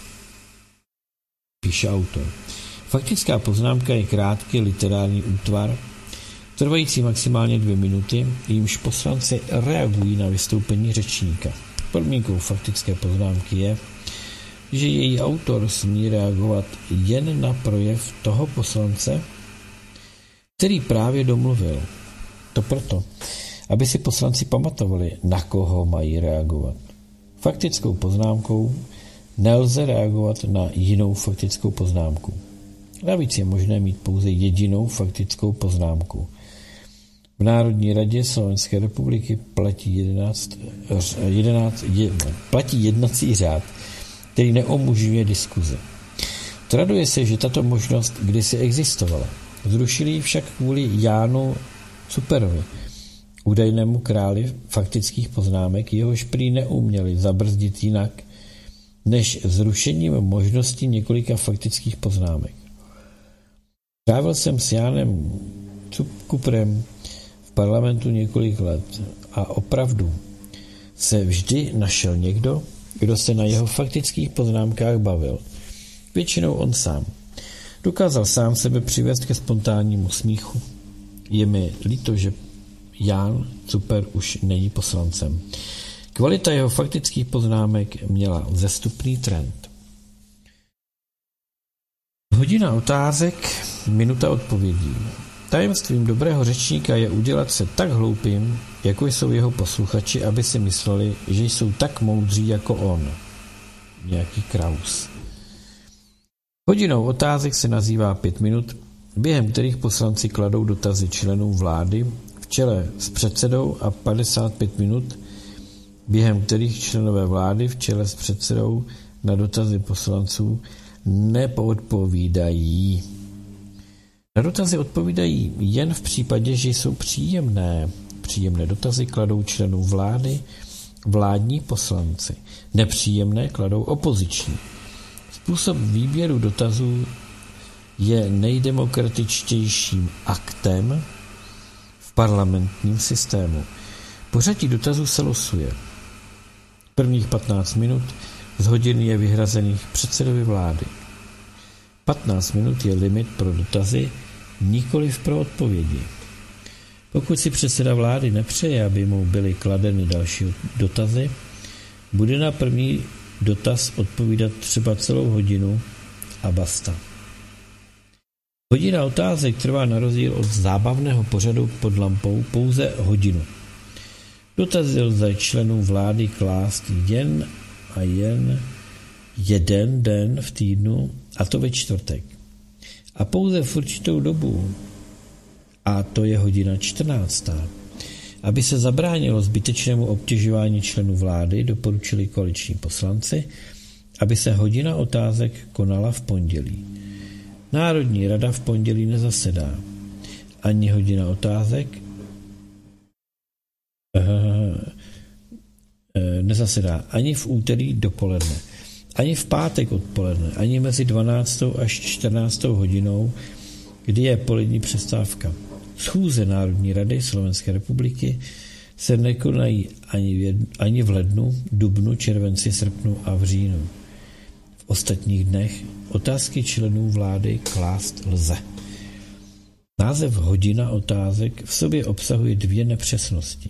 Píše autor. Faktická poznámka je krátký literární útvar, trvající maximálně dvě minuty, jímž poslanci reagují na vystoupení řečníka. Podmínkou faktické poznámky je, že její autor smí reagovat jen na projev toho poslance, který právě domluvil. To proto, aby si poslanci pamatovali, na koho mají reagovat. Faktickou poznámkou nelze reagovat na jinou faktickou poznámku. Navíc je možné mít pouze jedinou faktickou poznámku. V Národní radě Slovenské republiky platí, jedenáct, jedenáct, je, platí jednací řád, který neumožňuje diskuzi. Traduje se, že tato možnost kdysi existovala. Zrušili ji však kvůli Jánu Cuperovi, údajnému králi faktických poznámek, jehož prý neuměli zabrzdit jinak, než zrušením možnosti několika faktických poznámek. Trávil jsem s Jánem Cuperem v parlamentu několik let a opravdu se vždy našel někdo, kdo se na jeho faktických poznámkách bavil. Většinou on sám. Dokázal sám sebe přivést ke spontánnímu smíchu. Je mi líto, že Ján Cuper už není poslancem. Kvalita jeho faktických poznámek měla vzestupný trend. Hodina otázek, minuta odpovědí. Tajemstvím dobrého řečníka je udělat se tak hloupým, jako jsou jeho posluchači, aby si mysleli, že jsou tak moudří jako on. Nějaký Kraus. Hodinou otázek se nazývá pět minut, během kterých poslanci kladou dotazy členům vlády v čele s předsedou, a padesát pět minut, během kterých členové vlády v čele s předsedou na dotazy poslanců nepoodpovídají. Na dotazy odpovídají jen v případě, že jsou příjemné. Příjemné dotazy kladou členů vlády vládní poslanci. Nepříjemné kladou opoziční. Způsob výběru dotazů je nejdemokratičtějším aktem v parlamentním systému. Pořadí dotazů se losuje. Prvních patnáct minut z hodiny je vyhrazených předsedovi vlády. patnáct minut je limit pro dotazy, nikoliv pro odpovědi. Pokud si předseda vlády nepřeje, aby mu byly kladeny další dotazy, bude na první dotaz odpovídat třeba celou hodinu a basta. Hodina otázek trvá na rozdíl od zábavného pořadu pod lampou pouze hodinu. Dotazy lze členům vlády klást jen a jen jeden den v týdnu, a to ve čtvrtek. A pouze v určitou dobu, a to je hodina čtrnáctá. Aby se zabránilo zbytečnému obtěžování členů vlády, doporučili koaliční poslanci, aby se hodina otázek konala v pondělí. Národní rada v pondělí nezasedá. Ani hodina otázek uh, uh, nezasedá ani v úterý dopoledne. Ani v pátek odpoledne, ani mezi dvanáctou až čtrnáctou hodinou, kdy je polední přestávka. Schůze Národní rady Slovenské republiky se nekonají ani v, jednu, ani v lednu, dubnu, červenci, srpnu a v říjnu. V ostatních dnech otázky členů vlády klást lze. Název hodina otázek v sobě obsahuje dvě nepřesnosti.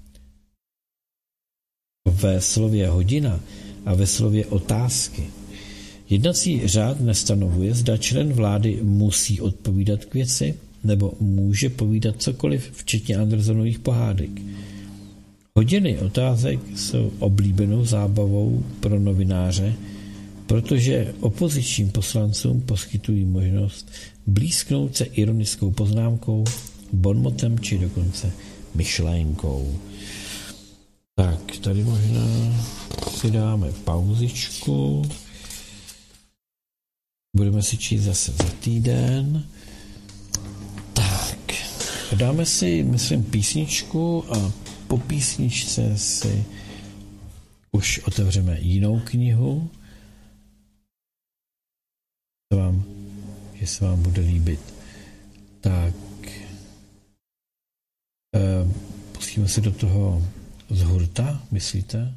Ve slově hodina a ve slově otázky. Jednací řád nestanovuje, zda člen vlády musí odpovídat k věci, nebo může povídat cokoliv, včetně Andersonových pohádek. Hodiny otázek jsou oblíbenou zábavou pro novináře, protože opozičním poslancům poskytují možnost blízknout se ironickou poznámkou, bonmotem či dokonce myšlenkou. Tak, tady možná si dáme pauzičku. Budeme si číst zase za týden. Tak, dáme si, myslím, písničku a po písničce si už otevřeme jinou knihu. To vám, že se vám bude líbit. Tak, e, pustíme se do toho z hurta, myslíte?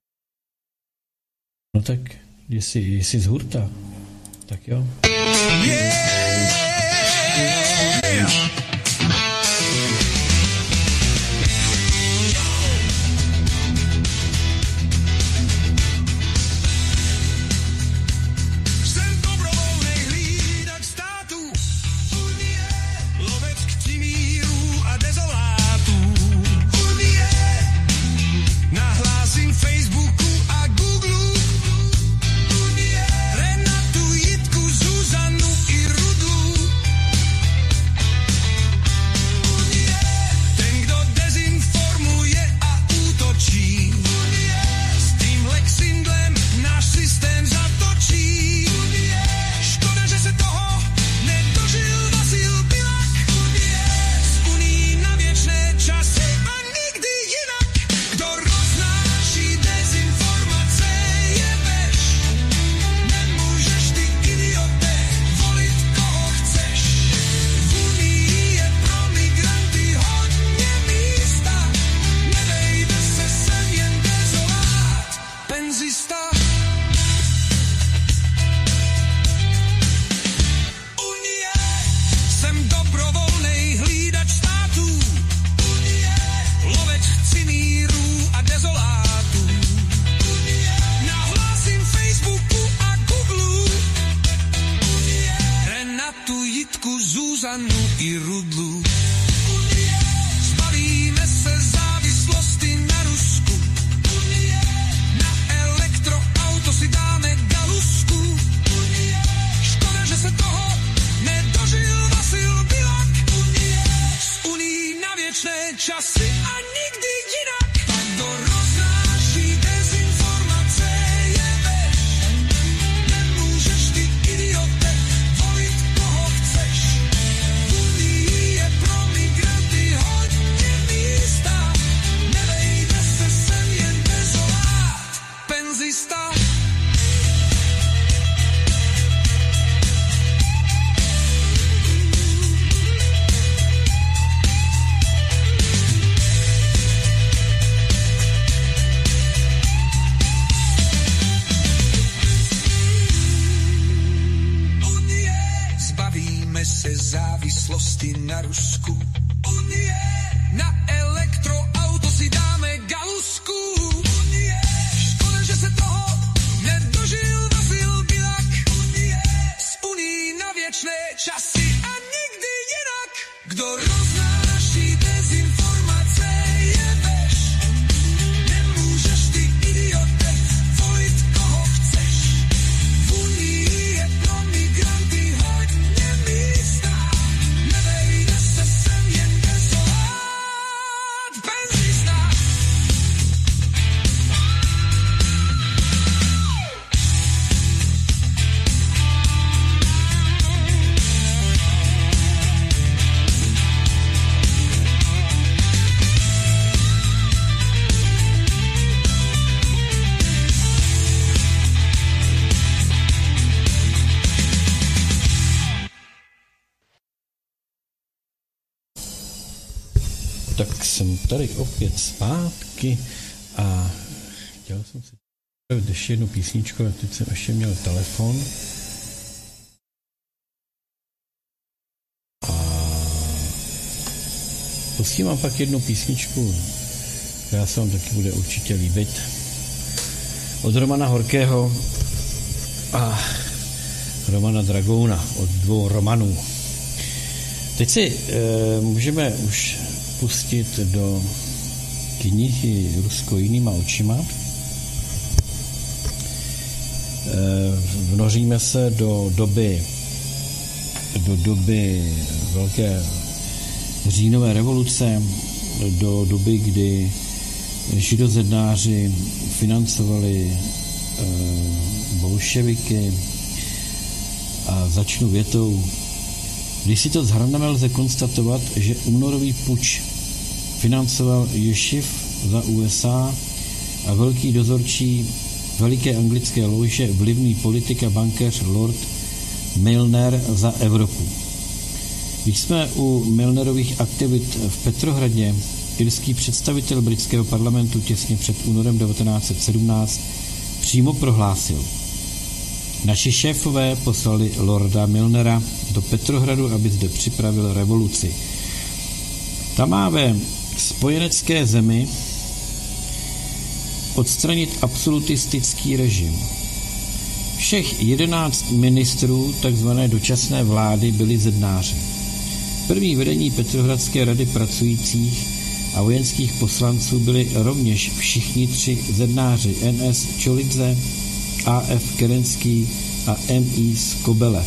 No tak, jestli, jestli z hurta, tak jo. Yeah! tak jsem tady opět zpátky a chtěl jsem si ještě jednu písničku, a teď jsem ještě měl telefon. A pustím vám pak jednu písničku, která se vám taky bude určitě líbit. Od Romana Horkého a Romana Dragouna, od dvou Romanů. Teď si e, můžeme už pustit do knihy Rusko jinýma očima. E, vnoříme se do doby do doby velké říjnové revoluce, do doby, kdy židozednáři financovali e, bolševiky, a začnu větou. Když si to zhrneme, lze konstatovat, že únorový puč financoval Ješiv za U S A a velký dozorčí veliké anglické lože, vlivný politik a bankéř Lord Milner za Evropu. Když jsme u Milnerových aktivit v Petrohradě, irský představitel britského parlamentu těsně před únorem devatenáct set sedmnáct přímo prohlásil: naši šéfové poslali Lorda Milnera do Petrohradu, aby zde připravil revoluci. Ta má ve spojenecké zemi odstranit absolutistický režim. Všech jedenáct ministrů takzvané dočasné vlády byli zednáři. První vedení Petrohradské rady pracujících a vojenských poslanců byli rovněž všichni tři zednáři: N S Čolidze, A F Kerenský a M I Skobelev.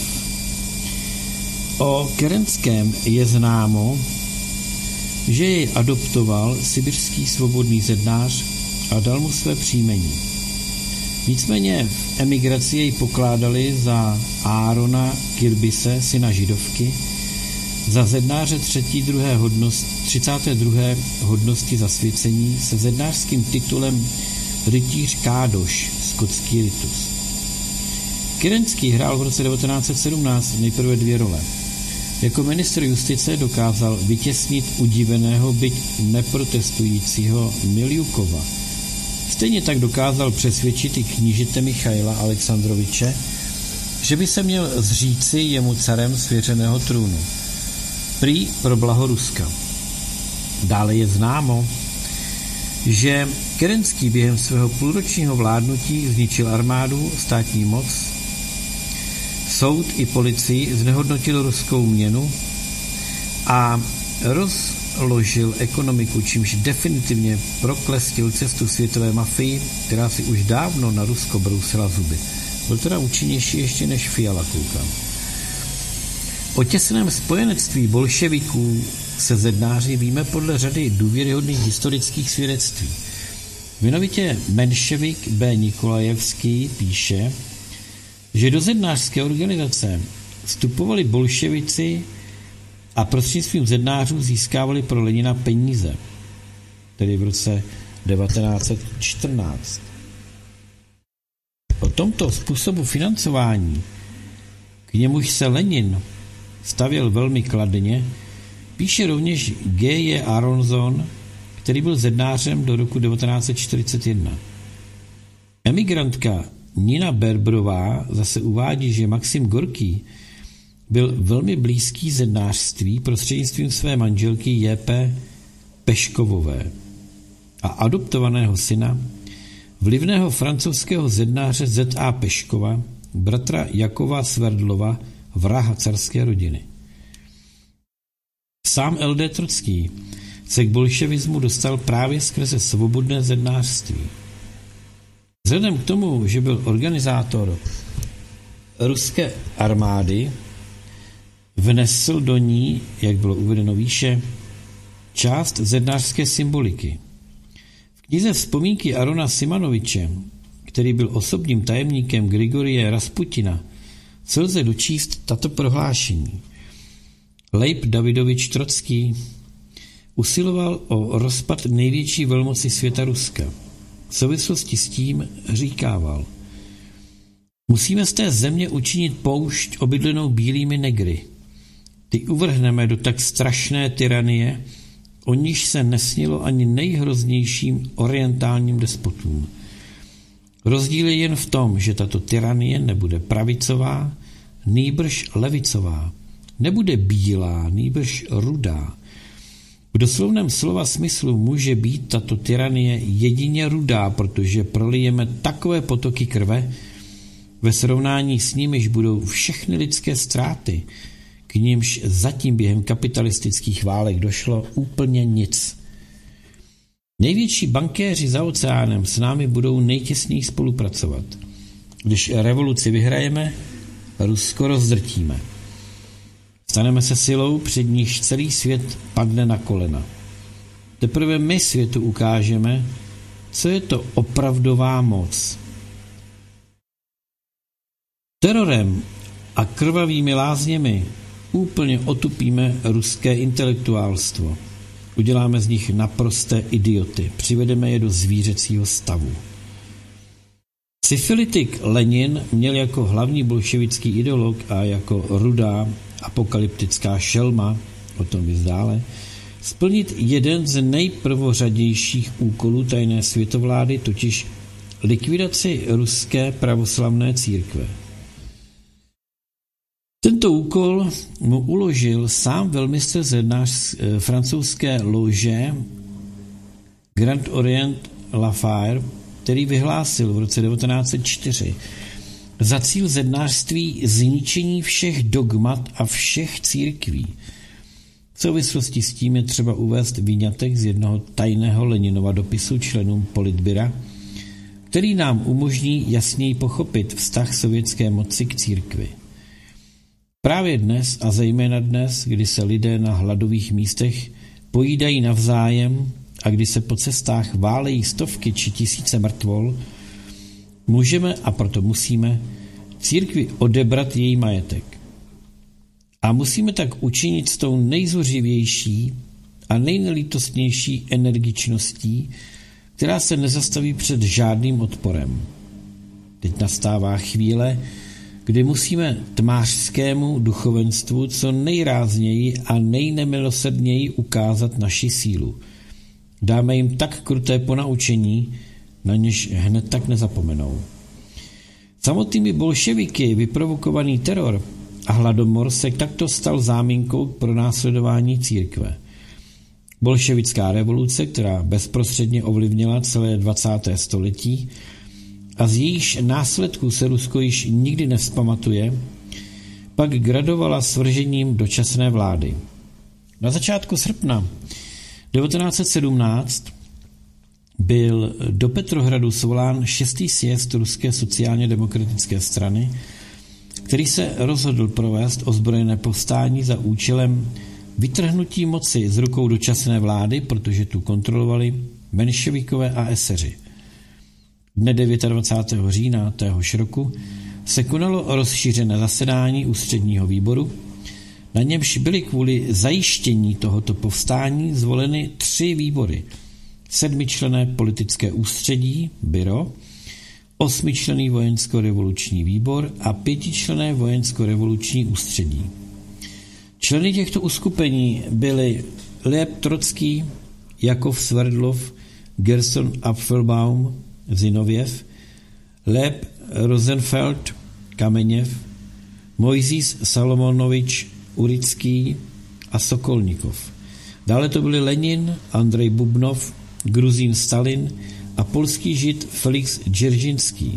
O Kerenském je známo, že jej adoptoval sibirský svobodný zednář a dal mu své příjmení. Nicméně v emigraci jej pokládali za Árona Kirbise, syna židovky, za zednáře třetí druhé hodnost, třicáté druhé hodnosti zasvěcení se zednářským titulem rytíř Kádoš, skotský ritus. Kerenský hrál v roce devatenáct set sedmnáct nejprve dvě role. Jako ministr justice dokázal vytěsnit udiveného, byť neprotestujícího Miljukova. Stejně tak dokázal přesvědčit i knížete Michaila Alexandroviče, že by se měl zříci jemu carem svěřeného trůnu. Prý pro blaho Ruska. Dále je známo, že Kerenský během svého půlročního vládnutí zničil armádu, státní moc, soud i policii, znehodnotil ruskou měnu a rozložil ekonomiku, čímž definitivně proklestil cestu světové mafii, která si už dávno na Rusko brousila zuby. Byl teda účinnější ještě než Fiala, koukám. O těsném spojenectví bolševiků se zednáři víme podle řady důvěryhodných historických svědectví. Jmenovitě menševik B. Nikolajevský píše, že do zednářské organizace vstupovali bolševici a prostřednictvím zednářů získávali pro Lenina peníze, tedy v roce devatenáct set čtrnáct. O tomto způsobu financování, k němuž se Lenin stavěl velmi kladně, píše rovněž G J Aronson, který byl zednářem do roku devatenáct set čtyřicet jedna. Emigrantka Nina Berbrová zase uvádí, že Maxim Gorký byl velmi blízký zednářství prostřednictvím své manželky J P Peškovové a adoptovaného syna, vlivného francouzského zednáře Z A Peškova, bratra Jakova Sverdlova, vraha carské rodiny. Sám L D Trocký se k bolševismu dostal právě skrze svobodné zednářství. Vzhledem k tomu, že byl organizátor ruské armády, vnesl do ní, jak bylo uvedeno výše, část zednářské symboliky. V knize Vzpomínky Arona Simanoviče, který byl osobním tajemníkem Grigorie Rasputina, se lze dočíst tato prohlášení. Leib Davidovič Trocký usiloval o rozpad největší velmoci světa Ruska. V souvislosti s tím říkával: musíme z té země učinit poušť obydlenou bílými negry. Ty uvrhneme do tak strašné tyranie, o níž se nesnilo ani nejhroznějším orientálním despotům. Rozdíl je jen v tom, že tato tyranie nebude pravicová, nýbrž levicová. Nebude bílá, nýbrž rudá. V doslovném slova smyslu může být tato tyranie jedině rudá, protože prolijeme takové potoky krve, ve srovnání s nimiž budou všechny lidské ztráty, k nímž zatím během kapitalistických válek došlo úplně nic. Největší bankéři za oceánem s námi budou nejtěsněji spolupracovat. Když revoluci vyhrajeme, Rusko rozdrtíme. Staneme se silou, před níž celý svět padne na kolena. Teprve my světu ukážeme, co je to opravdová moc. Terorem a krvavými lázněmi úplně otupíme ruské intelektuálstvo. Uděláme z nich naprosté idioty. Přivedeme je do zvířecího stavu. Syfilitik Lenin měl jako hlavní bolševický ideolog a jako rudá apokalyptická šelma, o tom víc dále, splnit jeden z nejprvořadějších úkolů tajné světovlády, totiž likvidaci ruské pravoslavné církve. Tento úkol mu uložil sám velmistr zednář francouzské lože Grand Orient Lafayette, který vyhlásil v roce devatenáct set čtyři za cíl zednářství zničení všech dogmat a všech církví. V souvislosti s tím je třeba uvést výňatek z jednoho tajného Leninova dopisu členům Politbyra, který nám umožní jasněji pochopit vztah sovětské moci k církvi. Právě dnes a zejména dnes, kdy se lidé na hladových místech pojídají navzájem a kdy se po cestách válejí stovky či tisíce mrtvol, můžeme a proto musíme církvi odebrat její majetek. A musíme tak učinit s tou nejzuřivější a nejnelítostnější energičností, která se nezastaví před žádným odporem. Teď nastává chvíle, kdy musíme tmářskému duchovenstvu co nejrázněji a nejnemilosrdněji ukázat naši sílu. Dáme jim tak kruté ponaučení, na něž hned tak nezapomenou. Samotnými bolševiky vyprovokovaný teror a hladomor se takto stal záminkou k pronásledování církve. Bolševická revoluce, která bezprostředně ovlivnila celé dvacáté století a z jejíž následků se Rusko již nikdy nevzpamatuje, pak gradovala svržením dočasné vlády. Na začátku srpna devatenáct set sedmnáct byl do Petrohradu svolán šestý sjezd Ruské sociálně demokratické strany, který se rozhodl provést ozbrojené povstání za účelem vytrhnutí moci z rukou dočasné vlády, protože tu kontrolovali menševikové a eseři. Dne dvacátého devátého října téhož roku se konalo rozšířené zasedání ústředního výboru, na němž byly kvůli zajištění tohoto povstání zvoleny tři výbory. Sedmičlenné politické ústředí, byro, osmičlenný vojensko-revoluční výbor a pětičlenné vojensko-revoluční ústředí. Členy těchto uskupení byli Lev Trocký, Jakov Sverdlov, Gerson Apfelbaum, Zinověv, Lev Rosenfeld, Kameněv, Mojzís Salomonovič Urický a Sokolnikov. Dále to byli Lenin, Andrej Bubnov, Gruzín Stalin a polský žid Felix Dzeržinský.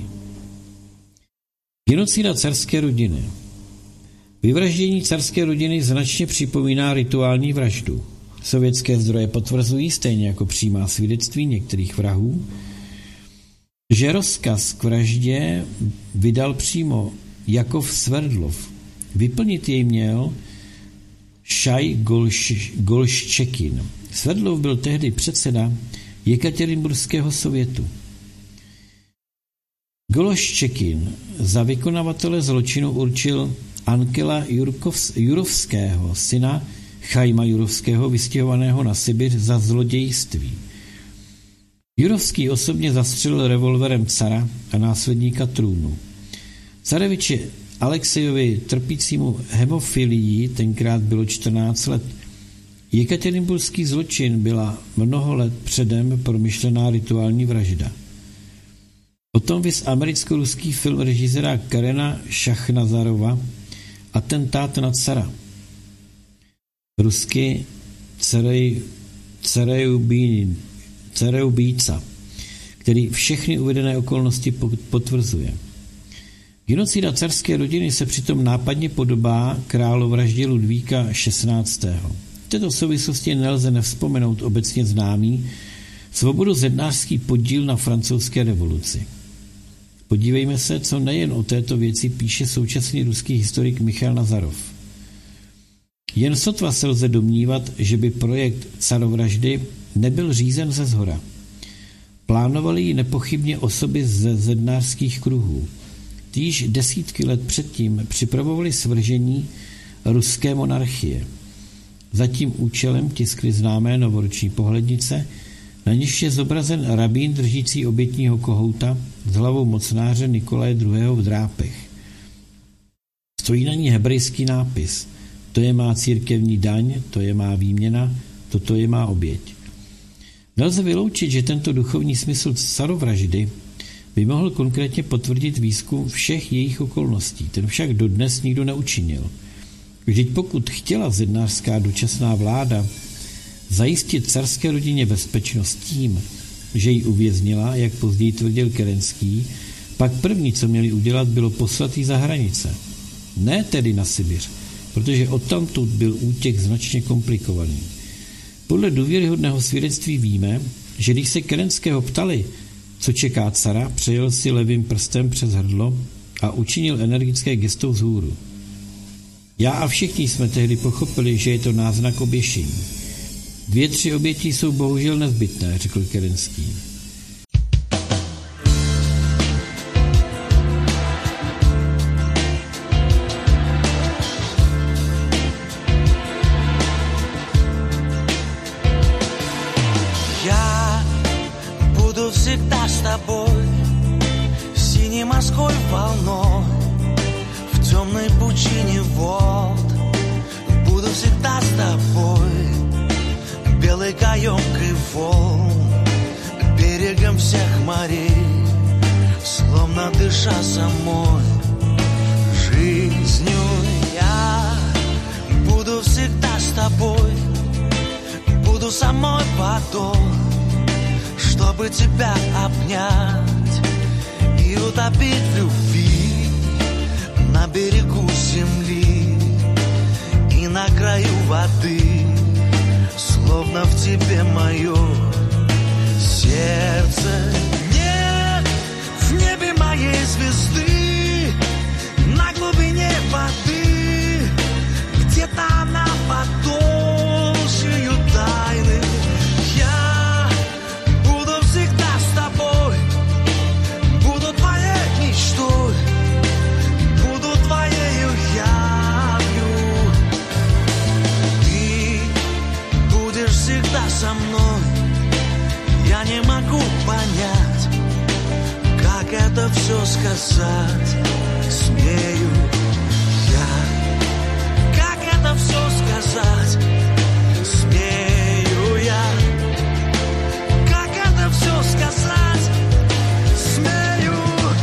Genocida carské rodiny. Vyvraždění carské rodiny značně připomíná rituální vraždu. Sovětské zdroje potvrzují, stejně jako přímá svědectví některých vrahů, že rozkaz k vraždě vydal přímo Jakov Sverdlov. Vyplnit jej měl Šaj Golš, Golščekin. Sverdlov byl tehdy předseda Jekaterinburského sovětu. Golščekin za vykonavatele zločinu určil Ankela Jurkovs, Jurovského, syna Chajma Jurovského, vystěhovaného na Sibiř za zlodějství. Jurovský osobně zastřelil revolverem cara a následníka trůnu. Careviči Alexejovi trpícímu hemofilií tenkrát bylo čtrnáct let. Jekaterinburský zločin byla mnoho let předem promyšlená rituální vražda. O tom viz americko-ruský film režiséra Karena Šachnazarova Atentát na cara. Rusky Cerej, Cerejubín, Cerejubíca, který všechny uvedené okolnosti potvrzuje. Genocida carské rodiny se přitom nápadně podobá královraždě Ludvíka šestnáctého. V této souvislosti nelze nevzpomenout obecně známý svobodozednářský podíl na francouzské revoluci. Podívejme se, co nejen o této věci píše současný ruský historik Michal Nazarov. Jen sotva se lze domnívat, že by projekt carovraždy nebyl řízen ze shora. Plánovali ji nepochybně osoby ze zednářských kruhů. Týž desítky let předtím připravovali svržení ruské monarchie. Za tím účelem tiskli známé novoroční pohlednice, na něž je zobrazen rabín držící obětního kohouta s hlavou mocnáře Nikolaje druhého. v drápech. Stojí na ní hebrejský nápis: to je má církevní daň, to je má výměna, toto je má oběť. Nelze vyloučit, že tento duchovní smysl carovraždy by mohl konkrétně potvrdit výzkum všech jejich okolností. Ten však dodnes nikdo neučinil. Vždyť pokud chtěla zednářská dočasná vláda zajistit carské rodině bezpečnost tím, že ji uvěznila, jak později tvrdil Kerenský, pak první, co měli udělat, bylo poslat ji za hranice. Ne tedy na Sibiř, protože odtamtud byl útěk značně komplikovaný. Podle důvěryhodného svědectví víme, že když se Kerenského ptali, co čeká cara, přejel si levým prstem přes hrdlo a učinil energické gesto vzhůru. Já a všichni jsme tehdy pochopili, že je to náznak oběšení. Dvě, tři oběti jsou bohužel nezbytné, řekl Kerenský. Já budu всегда с тобой, синей морской волной, в темной пучине вод. Буду всегда с тобой, белой каемкой волн, берегом всех морей, словно дыша самой жизнью. Я буду всегда с тобой, буду самой водой, чтобы тебя обнять и утопить в любви на берегу земли и на краю воды. Словно в тебе мое сердце. Нет в небе моей звезды, на глубине воды, где-то она под толщею тайны. Я буду всегда с тобой, буду твоей мечтой, буду твоею явью. Всегда со мной. Я не могу понять, как это все сказать смею я. Как это все сказать смею я. Как это все сказать смею.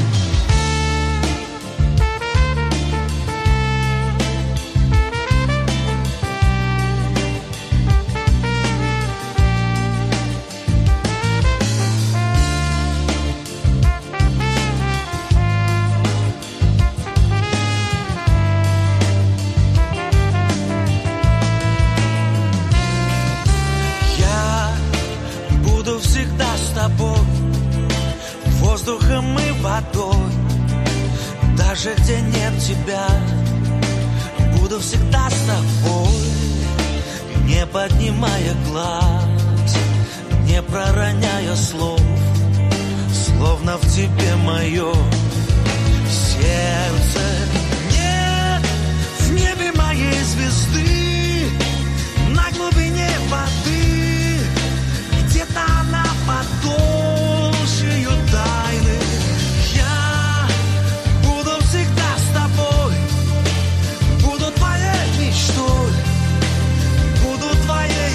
Воздухом и водой, даже где нет тебя, буду всегда с тобой, не поднимая глаз, не пророняя слов, словно в тебе мое сердце. Нет в небе моей звезды, на глубине воды, где-то она под толщею тайны. Я буду всегда с тобой, буду твоей мечтой, буду твоей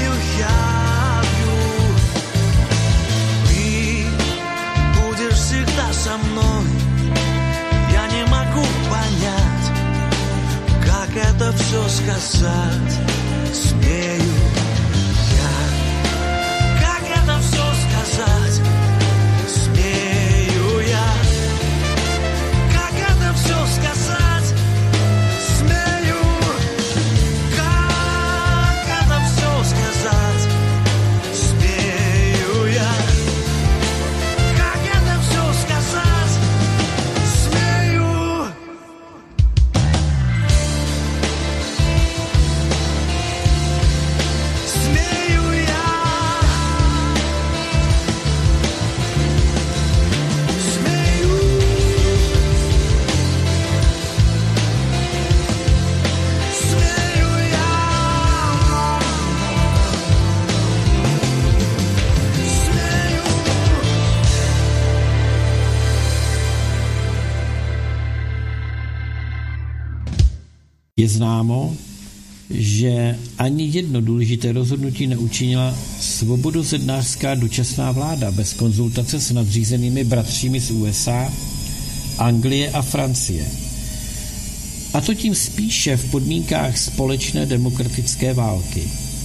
сказать смею я? Как это все сказать смею я? Как это все сказать смею? Как это все сказать смею я? Как это все сказать смею? Смею я. Смею. Смею я. Смею. Je známo, že ani jedno důležité rozhodnutí neučinila svobodozednářská dočasná vláda bez konzultace s nadřízenými bratřími z U S A, Anglie a Francie. A to tím spíše v podmínkách společné demokratické války.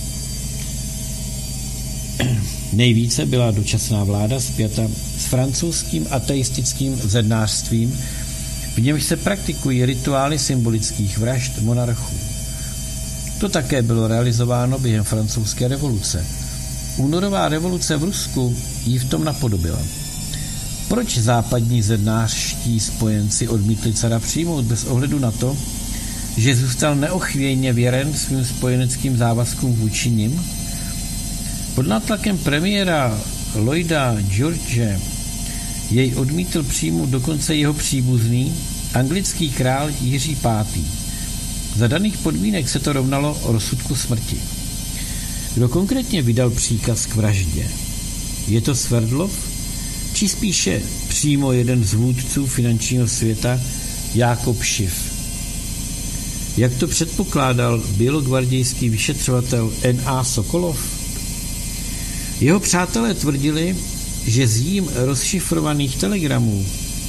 Nejvíce byla dočasná vláda spjata s francouzským ateistickým zednářstvím, v němž se praktikují rituály symbolických vražd monarchů. To také bylo realizováno během francouzské revoluce. Únorová revoluce v Rusku ji v tom napodobila. Proč západní zednářští spojenci odmítli cara přijmout bez ohledu na to, že zůstal neochvějně věren svým spojeneckým závazkům vůči nim? Pod nátlakem premiéra Lloyda George jej odmítl přijmout dokonce jeho příbuzný, anglický král Jiří pátý. Za daných podmínek se to rovnalo rozsudku smrti. Kdo konkrétně vydal příkaz k vraždě? Je to Sverdlov? Či spíše přímo jeden z vůdců finančního světa, Jákob Schiff? Jak to předpokládal bělogvardějský vyšetřovatel N A Sokolov? Jeho přátelé tvrdili, že z jím rozšifrovaných telegramů,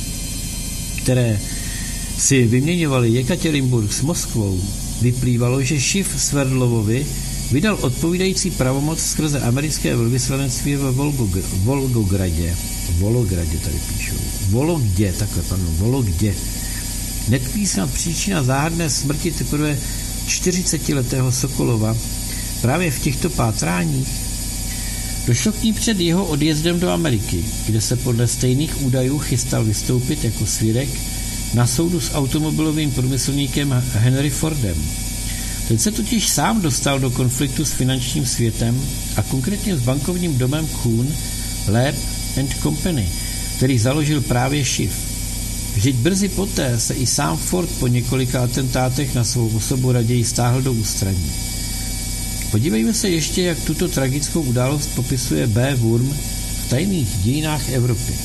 které si vyměňovali Jekatěrinburg s Moskvou, vyplývalo, že Schiff Sverdlovovi vydal odpovídající pravomoc skrze americké velvyslanectví ve Volgogr- Volgogradě. Vologradě tady píšou. Vologdě, takhle, pardon, Vologdě. Netkví snad příčina záhadné smrti teprve čtyřicetiletého Sokolova právě v těchto pátráních. Došlo k ní před jeho odjezdem do Ameriky, kde se podle stejných údajů chystal vystoupit jako svědek na soudu s automobilovým průmyslníkem Henry Fordem. Ten se totiž sám dostal do konfliktu s finančním světem a konkrétně s bankovním domem Kuhn, Loeb and Company, který založil právě Schiff. Vždyť brzy poté se i sám Ford po několika atentátech na svou osobu raději stáhl do ústraní. Podívejme se ještě, jak tuto tragickou událost popisuje B. Wurm v tajných dějinách Evropy.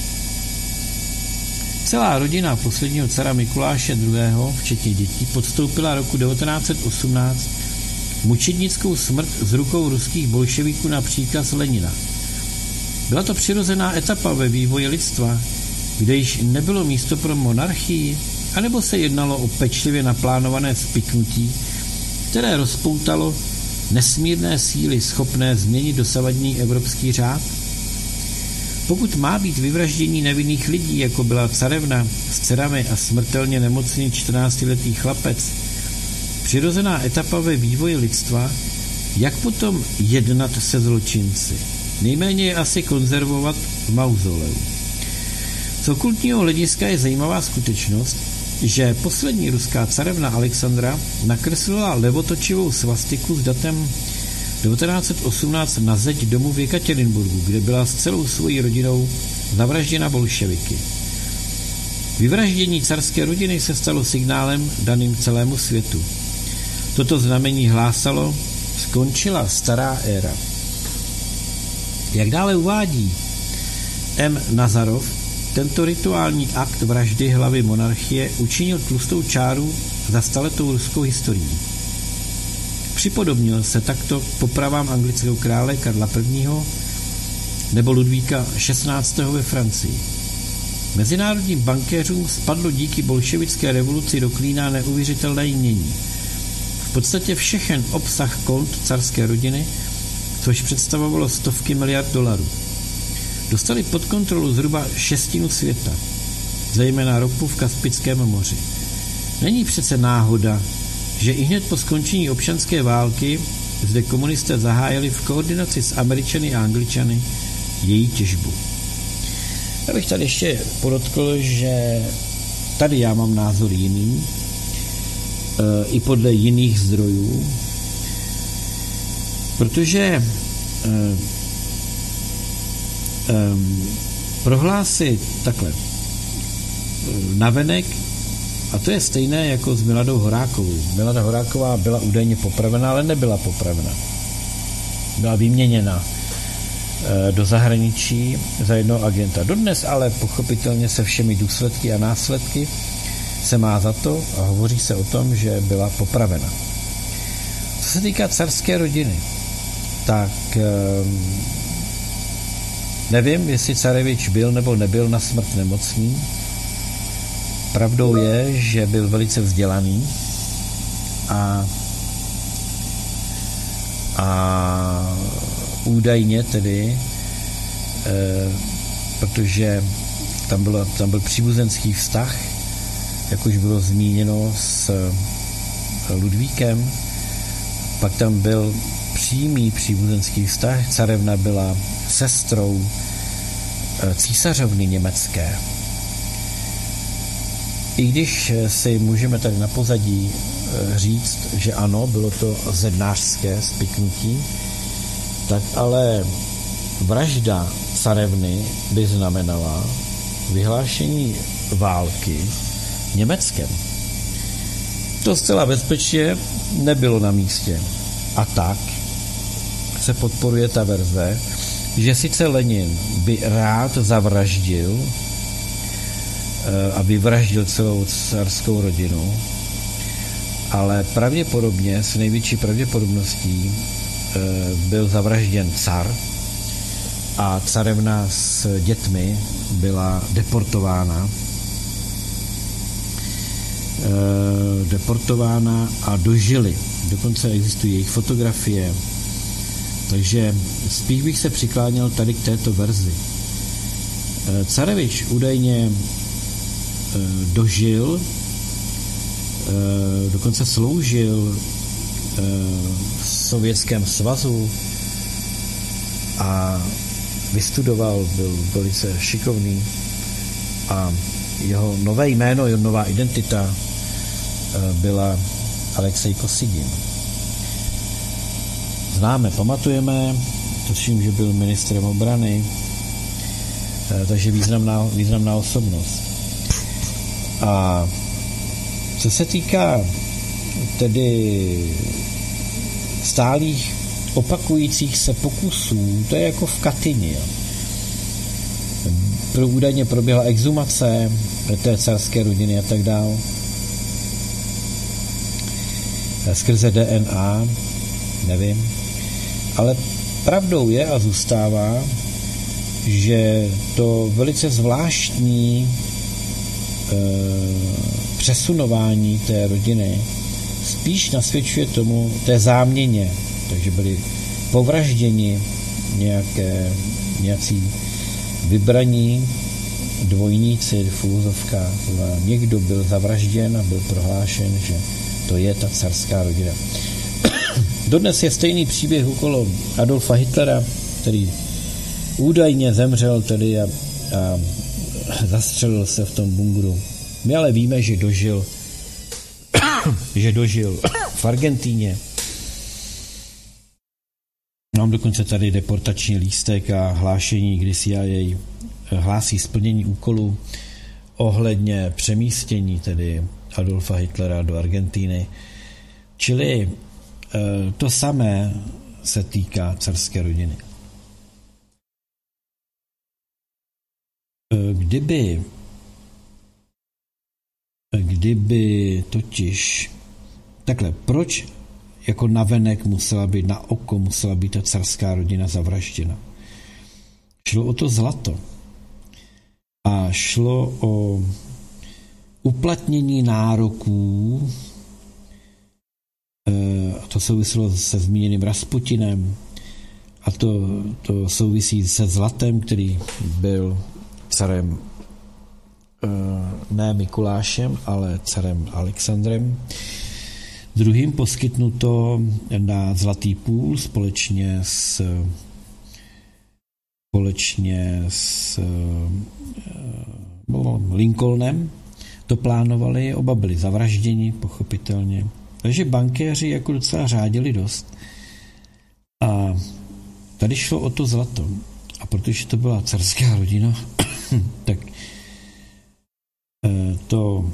Celá rodina posledního cara Mikuláše druhého., včetně dětí, podstoupila roku devatenáct set osmnáct mučednickou smrt z rukou ruských bolševiků na příkaz Lenina. Byla to přirozená etapa ve vývoji lidstva, kde již nebylo místo pro monarchii, anebo se jednalo o pečlivě naplánované spiknutí, které rozpoutalo nesmírné síly schopné změnit dosavadní evropský řád? Pokud má být vyvraždění nevinných lidí, jako byla carevna s dcerami a smrtelně nemocný čtrnáctiletý chlapec, přirozená etapa ve vývoji lidstva, jak potom jednat se zločinci? Nejméně je asi konzervovat v mauzoleu. Z okultního hlediska je zajímavá skutečnost, že poslední ruská carevna Alexandra nakreslila levotočivou svastiku s datem devatenáct set osmnáct na zeď domu v Jekatěrinburgu, kde byla s celou svojí rodinou zavražděna bolševiky. Vyvraždění carské rodiny se stalo signálem daným celému světu. Toto znamení hlásalo, skončila stará éra. Jak dále uvádí M. Nazarov, tento rituální akt vraždy hlavy monarchie učinil tlustou čáru za staletou ruskou historií. Připodobnil se takto k popravám anglického krále Karla prvního. nebo Ludvíka šestnáctého. ve Francii. Mezinárodním bankéřům spadlo díky bolševické revoluci do klína neuvěřitelné jmění. V v podstatě všechen obsah kont carské rodiny, což představovalo stovky miliard dolarů. Dostali pod kontrolu zhruba šestinu světa, zejména ropu v Kaspickém moři. Není přece náhoda, že ihned po skončení občanské války zde komunisté zahájili v koordinaci s Američany a Angličany její těžbu. Já bych tady ještě podotkl, že tady já mám názor jiný, e, i podle jiných zdrojů, protože e, e, prohlásit takhle navenek, a to je stejné jako s Miladou Horákovou. Milada Horáková byla údajně popravena, ale nebyla popravena. Byla vyměněna do zahraničí za jednoho agenta. Dodnes ale pochopitelně se všemi důsledky a následky se má za to a hovoří se o tom, že byla popravena. Co se týká carské rodiny, tak nevím, jestli carevič byl nebo nebyl na smrt nemocný. Pravdou je, že byl velice vzdělaný a, a údajně tedy, e, protože tam, bylo, tam byl příbuzenský vztah, jak už bylo zmíněno, s Ludvíkem, pak tam byl přímý příbuzenský vztah, carevna byla sestrou císařovny německé. I když si můžeme tady na pozadí říct, že ano, bylo to zednářské spiknutí, tak ale vražda carevny by znamenala vyhlášení války Německem. To zcela bezpečně nebylo na místě. A tak se podporuje ta verze, že sice Lenin by rád zavraždil a vyvraždil celou carskou rodinu, ale pravděpodobně, s největší pravděpodobností, byl zavražděn car a carevna s dětmi byla deportována deportována a dožili. Dokonce existují jejich fotografie. Takže spíš bych se přikláněl tady k této verzi. Carevič údajně dožil, dokonce sloužil v Sovětském svazu a vystudoval, byl velice šikovný a jeho nové jméno, jeho nová identita byla Alexej Kosygin. Známe, pamatujeme, tuším, že byl ministrem obrany, takže významná, významná osobnost. A co se týká tedy stálých opakujících se pokusů, to je jako v Katyni. Údajně proběhla exhumace té carské rodiny a tak dále. Skrze D N A, nevím. Ale pravdou je a zůstává, že to velice zvláštní e, přesunování té rodiny spíš nasvědčuje tomu té záměně. Takže byli povražděni nějaké, nějací vybraní dvojníci v úvozovkách. Někdo byl zavražděn a byl prohlášen, že to je ta carská rodina. Dodnes je stejný příběh okolo Adolfa Hitlera, který údajně zemřel tedy a, a zastřelil se v tom bunkru. My ale víme, že dožil že dožil v Argentíně. Mám dokonce tady deportační lístek a hlášení, kdy C I A hlásí splnění úkolu ohledně přemístění tedy Adolfa Hitlera do Argentíny. Čili to samé se týká carské rodiny. Kdyby kdyby totiž takhle, proč jako navenek musela být, na oko musela být ta carská rodina zavražděna? Šlo o to zlato a šlo o uplatnění nároků a to souviselo se zmíněným Rasputinem, a to, to souvisí se zlatem, který byl carem ne Mikulášem, ale carem Alexandrem. Druhým poskytnuto na Zlatý půl společně s společně s no, Lincolnem. To plánovali, oba byli zavražděni, pochopitelně. Takže bankéři jako docela řádili dost. A tady šlo o to zlato. A protože to byla carská rodina, tak to,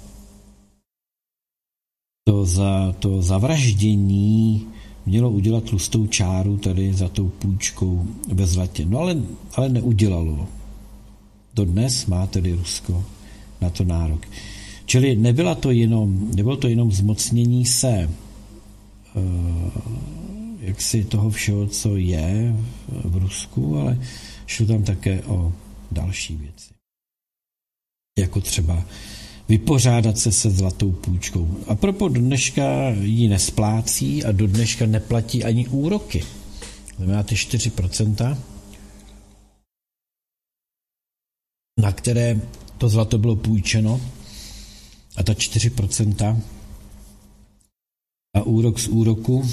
to, za, to zavraždění mělo udělat tlustou čáru tady za tou půjčkou ve zlatě. No ale, ale neudělalo. Dodnes má tedy Rusko na to nárok. Čili nebyla to jenom, nebylo to jenom zmocnění se jaksi toho všeho, co je v Rusku, ale šlo tam také o další věci. Jako třeba vypořádat se se zlatou půjčkou. A proto do dneška ji nesplácí a do dneška neplatí ani úroky. Znamená ty čtyři procenta, na které to zlato bylo půjčeno, a ta čtyři procenta a úrok z úroku,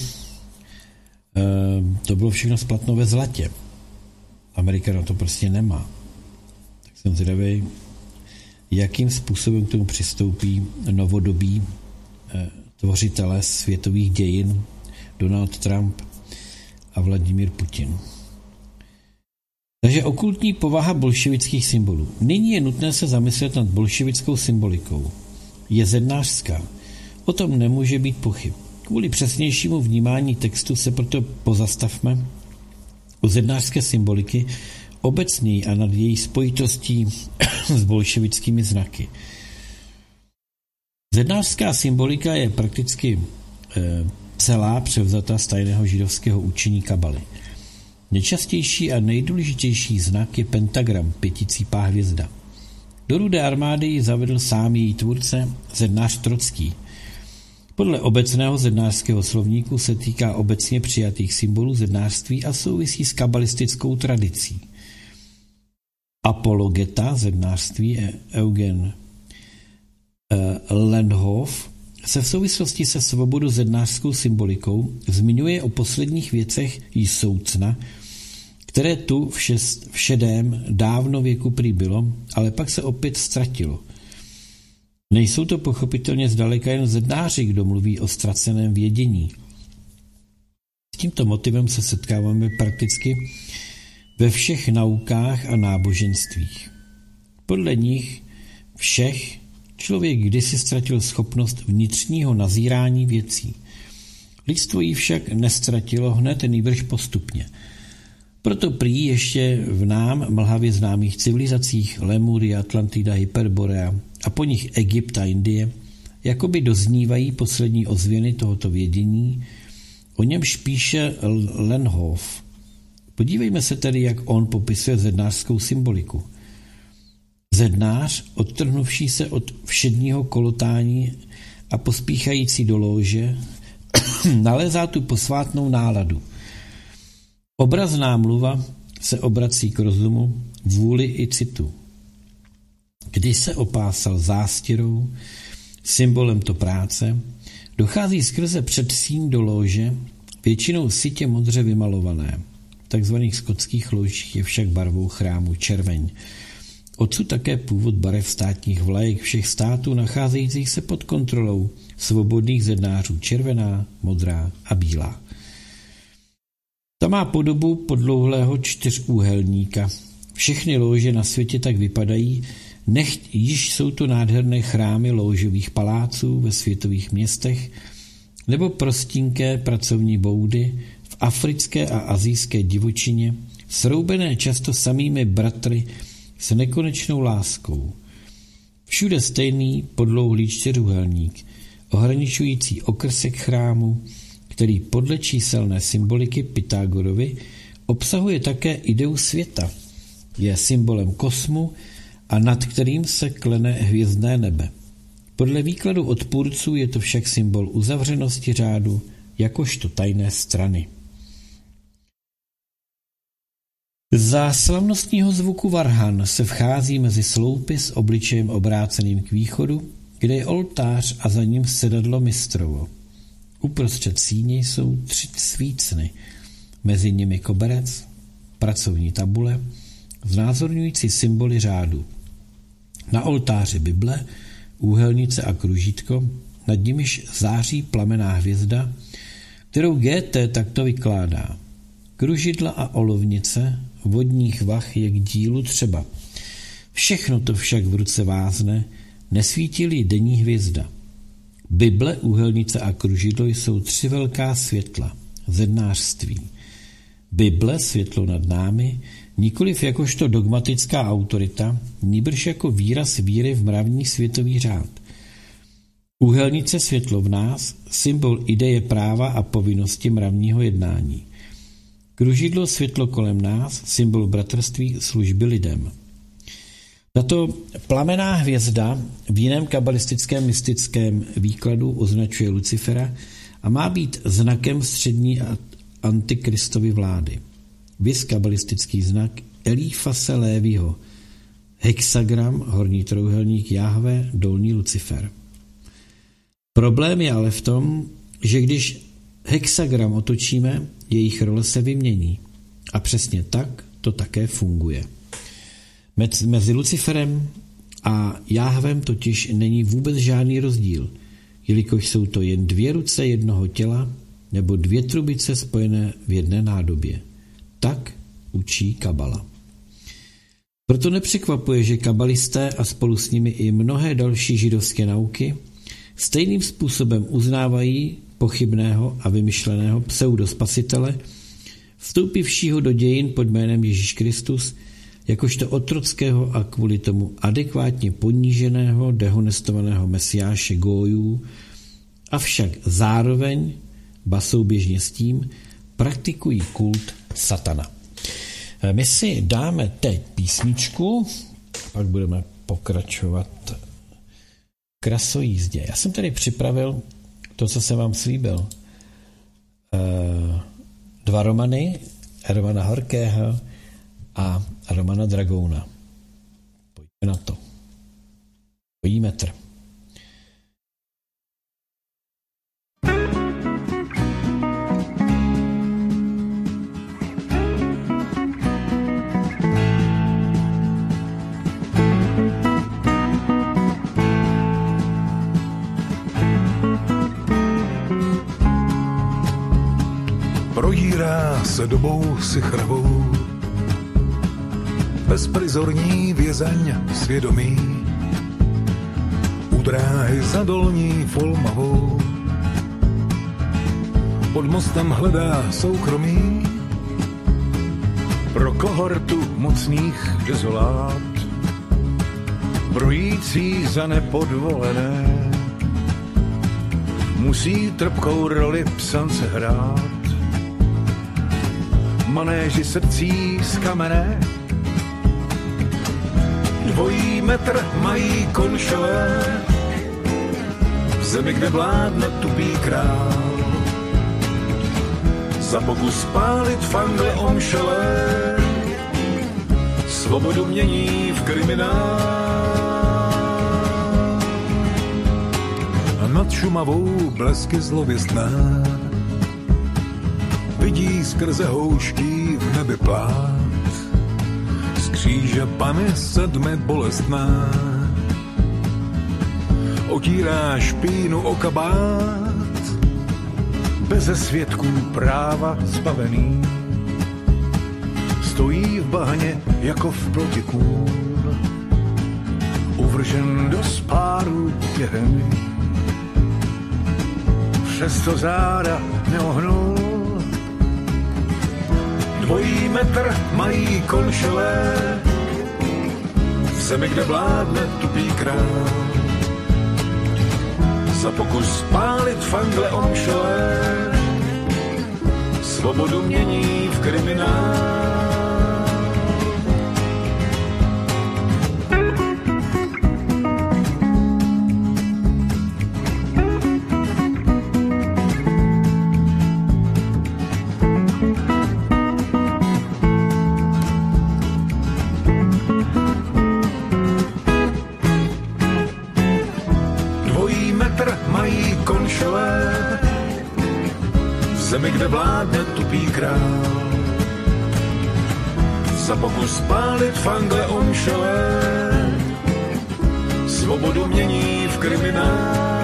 to bylo všechno splatno ve zlatě. Amerika na to prostě nemá. Tak jsem zvědavý, jakým způsobem k tomu přistoupí novodobí tvořitelé světových dějin Donald Trump a Vladimír Putin. Takže okultní povaha bolševických symbolů. Nyní je nutné se zamyslet nad bolševickou symbolikou. Je zednářská. O tom nemůže být pochyb. Kvůli přesnějšímu vnímání textu se proto pozastavme u zednářské symboliky obecněji a nad její spojitostí s bolševickými znaky. Zednářská symbolika je prakticky e, celá převzata z tajného židovského učení kabaly. Nejčastější a nejdůležitější znak je pentagram, pěticípá hvězda. Do Rudé armády ji zavedl sám její tvůrce zednář Trocký. Podle obecného zednářského slovníku se týká obecně přijatých symbolů zednářství a souvisí s kabalistickou tradicí. Apologeta zednářství Eugen Lenhoff se v souvislosti se svobodou zednářskou symbolikou zmiňuje o posledních věcech jí soucna, které tu v, šest, v šedém dávno věku prý bylo, ale pak se opět ztratilo. Nejsou to pochopitelně zdaleka jen zednáři, kdo mluví o ztraceném vědění. S tímto motivem se setkáváme prakticky ve všech naukách a náboženstvích. Podle nich všech člověk kdysi ztratil schopnost vnitřního nazírání věcí. Lidstvo ji však neztratilo hned, nýbrž postupně. Proto prý ještě v nám mlhavě známých civilizacích Lemuria, Atlantida, Hyperborea a po nich Egypt a Indie jakoby doznívají poslední ozvěny tohoto vědění, o němž píše Lenhoff. Podívejme se tedy, jak on popisuje zednářskou symboliku. Zednář, odtrhnuvší se od všedního kolotání a pospíchající do lóže, nalézá tu posvátnou náladu. Obrazná mluva se obrací k rozumu, vůli i citu. Když se opásal zástěrou, symbolem to práce, dochází skrze předsíň do lóže, většinou sitě modře vymalované. V takzvaných skotských lóžích je však barvou chrámu červeň. Odsud také původ barev státních vlajek všech států nacházejících se pod kontrolou svobodných zednářů červená, modrá a bílá. Ta má podobu podlouhlého čtyřúhelníka. Všechny lóže na světě tak vypadají, nechť již jsou to nádherné chrámy lóžových paláců ve světových městech nebo prostinké pracovní boudy v africké a asijské divočině, sroubené často samými bratry s nekonečnou láskou. Všude stejný podlouhlý čtyřúhelník, ohraničující okrsek chrámu, který podle číselné symboliky Pythagorovy obsahuje také ideu světa. Je symbolem kosmu a nad kterým se klene hvězdné nebe. Podle výkladu odpůrců je to však symbol uzavřenosti řádu jakožto tajné strany. Za slavnostního zvuku varhan se vchází mezi sloupy s obličejem obráceným k východu, kde je oltář a za ním sedadlo mistrovo. Uprostřed síně jsou tři svícny, mezi nimi koberec, pracovní tabule, znázorňující symboly řádu. Na oltáři Bible, úhelnice a kružítko, nad nimiž září plamenná hvězda, kterou G T takto vykládá. Kružidla a olovnice vodních vah je k dílu třeba. Všechno to však v ruce vázne, nesvítí-li denní hvězda. Bible, úhelnice a kružidlo jsou tři velká světla, zednářství. Bible, světlo nad námi, nikoliv jakožto dogmatická autorita, nýbrž jako výraz víry v mravní světový řád. Úhelnice, světlo v nás, symbol ideje práva a povinnosti mravního jednání. Kružidlo, světlo kolem nás, symbol bratrství, služby lidem. Tato plamenná hvězda v jiném kabalistickém mystickém výkladu označuje Lucifera a má být znakem střední a antikristovy vlády. Viz kabalistický znak Elífase Lévyho, hexagram, horní trojúhelník Jahve, dolní Lucifer. Problém je ale v tom, že když hexagram otočíme, jejich role se vymění. A přesně tak to také funguje. Mezi Luciferem a Jahvem totiž není vůbec žádný rozdíl, jelikož jsou to jen dvě ruce jednoho těla nebo dvě trubice spojené v jedné nádobě. Tak učí kabala. Proto nepřekvapuje, že kabalisté a spolu s nimi i mnohé další židovské nauky stejným způsobem uznávají pochybného a vymyšleného pseudospasitele, vstoupivšího do dějin pod jménem Ježíš Kristus, jakožto otrockého a kvůli tomu adekvátně poníženého, dehonestovaného mesiáše Gójů, avšak zároveň, ba souběžně s tím, praktikují kult satana. My si dáme teď písničku, pak budeme pokračovat v krasojízdě. Já jsem tady připravil to, co jsem vám slíbil. Dva romany, Romana Horkého a Romana Dragouna. Pojďme na to. Dvojí metr. Prodírá se dobou sichravou bezprizorní vězeň svědomí u dráhy za dolní Folmavou. Pod mostem hledá soukromí pro kohortu mocných dezolát, brojící za nepodvolené, musí trpkou roli psance hrát. Manéži srdcí z kamene, dvojí metr mají konšové, v zemi, kde vládne tupý král. Za pokus pálit fangle omšelé, svobodu mění v kriminál. A nad Šumavou blesky zlověstné vidí skrze houští v nebi plát, z kříže Pany sedme bolestná, otírá špínu o kabát, beze svědků práva zbavený, stojí v bahně jako v protikůl, uvržen do spáru těheny. Přesto záda neohnul, dvojí metr mají konšelé, v zemi, kde vládne tupý král. Za pokus spálit fangle omšelé, svobodu mění v kriminál. zemi, kde vládne tupý král. Za pokus spálit fangle omšelé, svobodu mění v kriminál.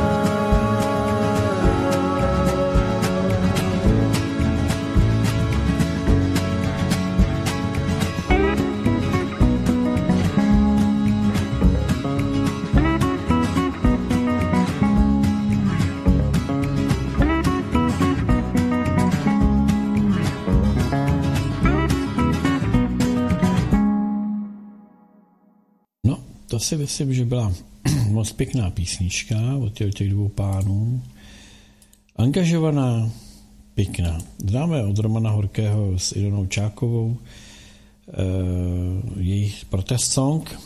To si myslím, že byla moc pěkná písnička od těch, těch dvou pánů. Angažovaná, pěkná. Známe od Romana Horkého s Ilonou Čákovou eh, jejich protest song.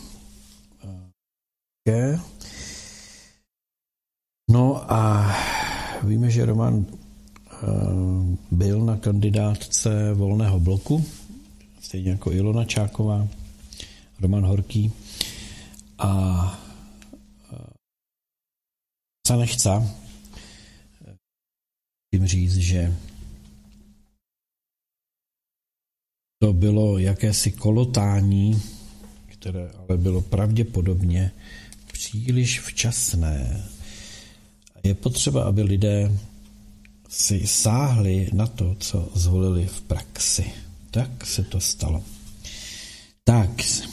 Eh, no a víme, že Roman eh, byl na kandidátce Volného bloku, stejně jako Ilona Čáková, Roman Horký. A chce nechce tím říct, že to bylo jakési kolotání, které ale bylo pravděpodobně příliš včasné. A je potřeba, aby lidé si sáhli na to, co zvolili v praxi. Tak se to stalo. Tak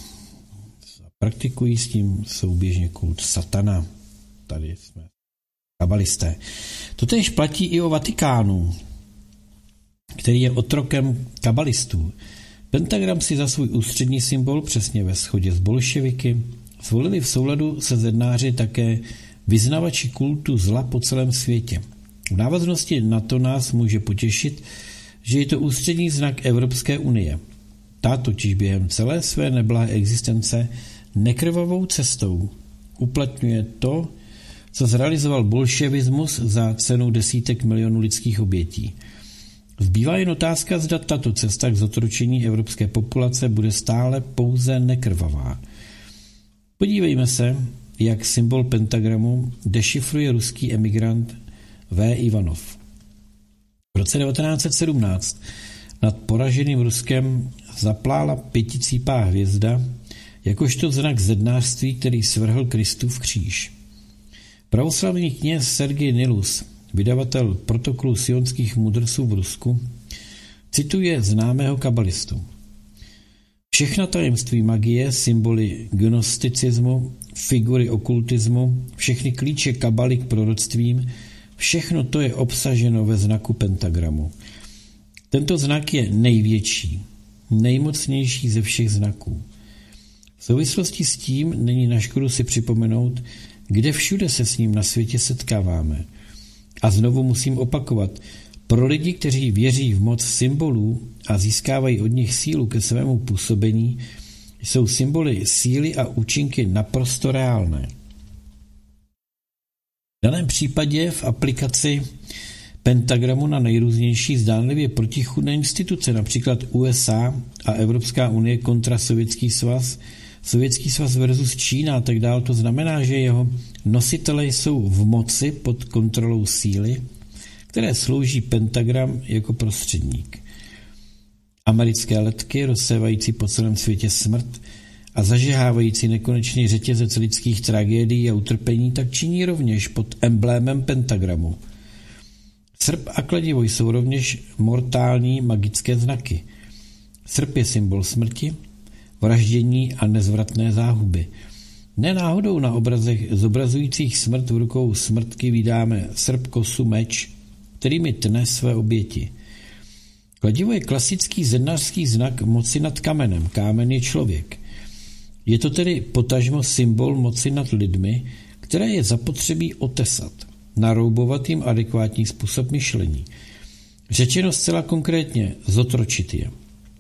praktikují s tím souběžně kult satana. Tady jsme kabalisté. Totéž platí i o Vatikánu, který je otrokem kabalistů. Pentagram si za svůj ústřední symbol, přesně ve shodě s bolševiky, zvolili v souladu se zednáři také vyznavači kultu zla po celém světě. V návaznosti na to nás může potěšit, že je to ústřední znak Evropské unie. Ta totiž během celé své neblahé existence nekrvavou cestou uplatňuje to, co zrealizoval bolševismus za cenu desítek milionů lidských obětí. Zbývá jen otázka, zda tato cesta k zotročení evropské populace bude stále pouze nekrvavá. Podívejme se, jak symbol pentagramu dešifruje ruský emigrant V. Ivanov. V roce devatenáct set sedmnáct nad poraženým Ruskem zaplála pěticípá hvězda, jakožto znak zednářství, který svrhl Kristův kříž. Pravoslavný kněz Sergej Nilus, vydavatel protokolu sionských mudrců v Rusku, cituje známého kabalistu. Všechna tajemství magie, symboly gnosticismu, figury okultismu, všechny klíče kabaly k proroctvím, všechno to je obsaženo ve znaku pentagramu. Tento znak je největší, nejmocnější ze všech znaků. V souvislosti s tím není na škodu si připomenout, kde všude se s ním na světě setkáváme. A znovu musím opakovat, pro lidi, kteří věří v moc symbolů a získávají od nich sílu ke svému působení, jsou symboly síly a účinky naprosto reálné. V daném případě v aplikaci pentagramu na nejrůznější zdánlivě protichůdné instituce, například U S A a Evropská unie kontra Sovětský svaz, Sovětský svaz versus Čína a tak dále, to znamená, že jeho nositelé jsou v moci pod kontrolou síly, které slouží pentagram jako prostředník. Americké letky, rozsévající po celém světě smrt a zažehávající nekonečný řetězec lidských tragédií a utrpení, tak činí rovněž pod emblémem pentagramu. Srp a kladivo jsou rovněž mortální magické znaky. Srp je symbol smrti, vraždění a nezvratné záhuby. Nenáhodou na obrazech zobrazujících smrt v rukou smrtky vydáme srp, kosu, meč, kterými tne své oběti. Kladivo je klasický zednářský znak moci nad kamenem. Kámen je člověk. Je to tedy potažmo symbol moci nad lidmi, které je zapotřebí otesat, naroubovat jim adekvátní způsob myšlení. Řečeno zcela konkrétně, zotročit je.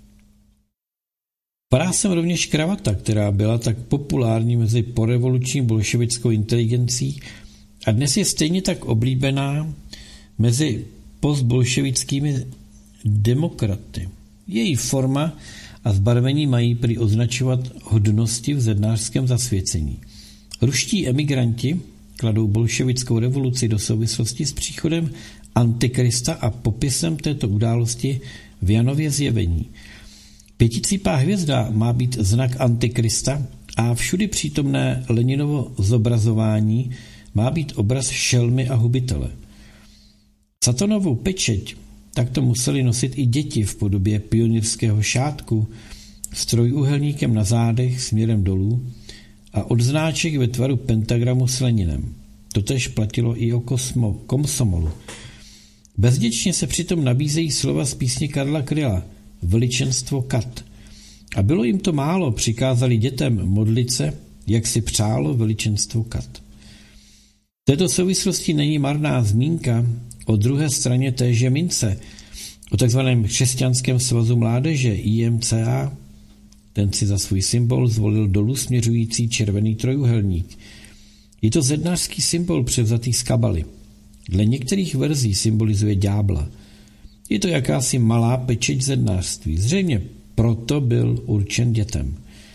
Padá sem rovněž kravata, která byla tak populární mezi porevoluční bolševickou inteligencí a dnes je stejně tak oblíbená mezi postbolševickými demokraty. Její forma a zbarvení mají prý označovat hodnosti v zednářském zasvěcení. Ruští emigranti kladou bolševickou revoluci do souvislosti s příchodem Antikrista a popisem této události v Janově zjevení. Pěticípá hvězda má být znak Antikrista a všudy přítomné Leninovo zobrazování má být obraz šelmy a hubitele. Satanovou pečeť takto museli nosit i děti v podobě pionýrského šátku s trojúhelníkem na zádech směrem dolů a odznáček ve tvaru pentagramu s Leninem. Totéž platilo i o kosmo, komsomolu. Bezděčně se přitom nabízejí slova z písně Karla Kryla Veličenstvo kat. A bylo jim to málo, přikázali dětem modlit se, jak si přálo veličenstvo kat. V této souvislosti není marná zmínka o druhé straně téže mince, o takzvaném křesťanském svazu mládeže I M C A. Ten si za svůj symbol zvolil dolů směřující červený trojúhelník. Je to zednářský symbol převzatý z kabaly. Dle některých verzí symbolizuje ďábla. Je to jakási malá pečeť zednářství. Zřejmě proto byl určen dětem.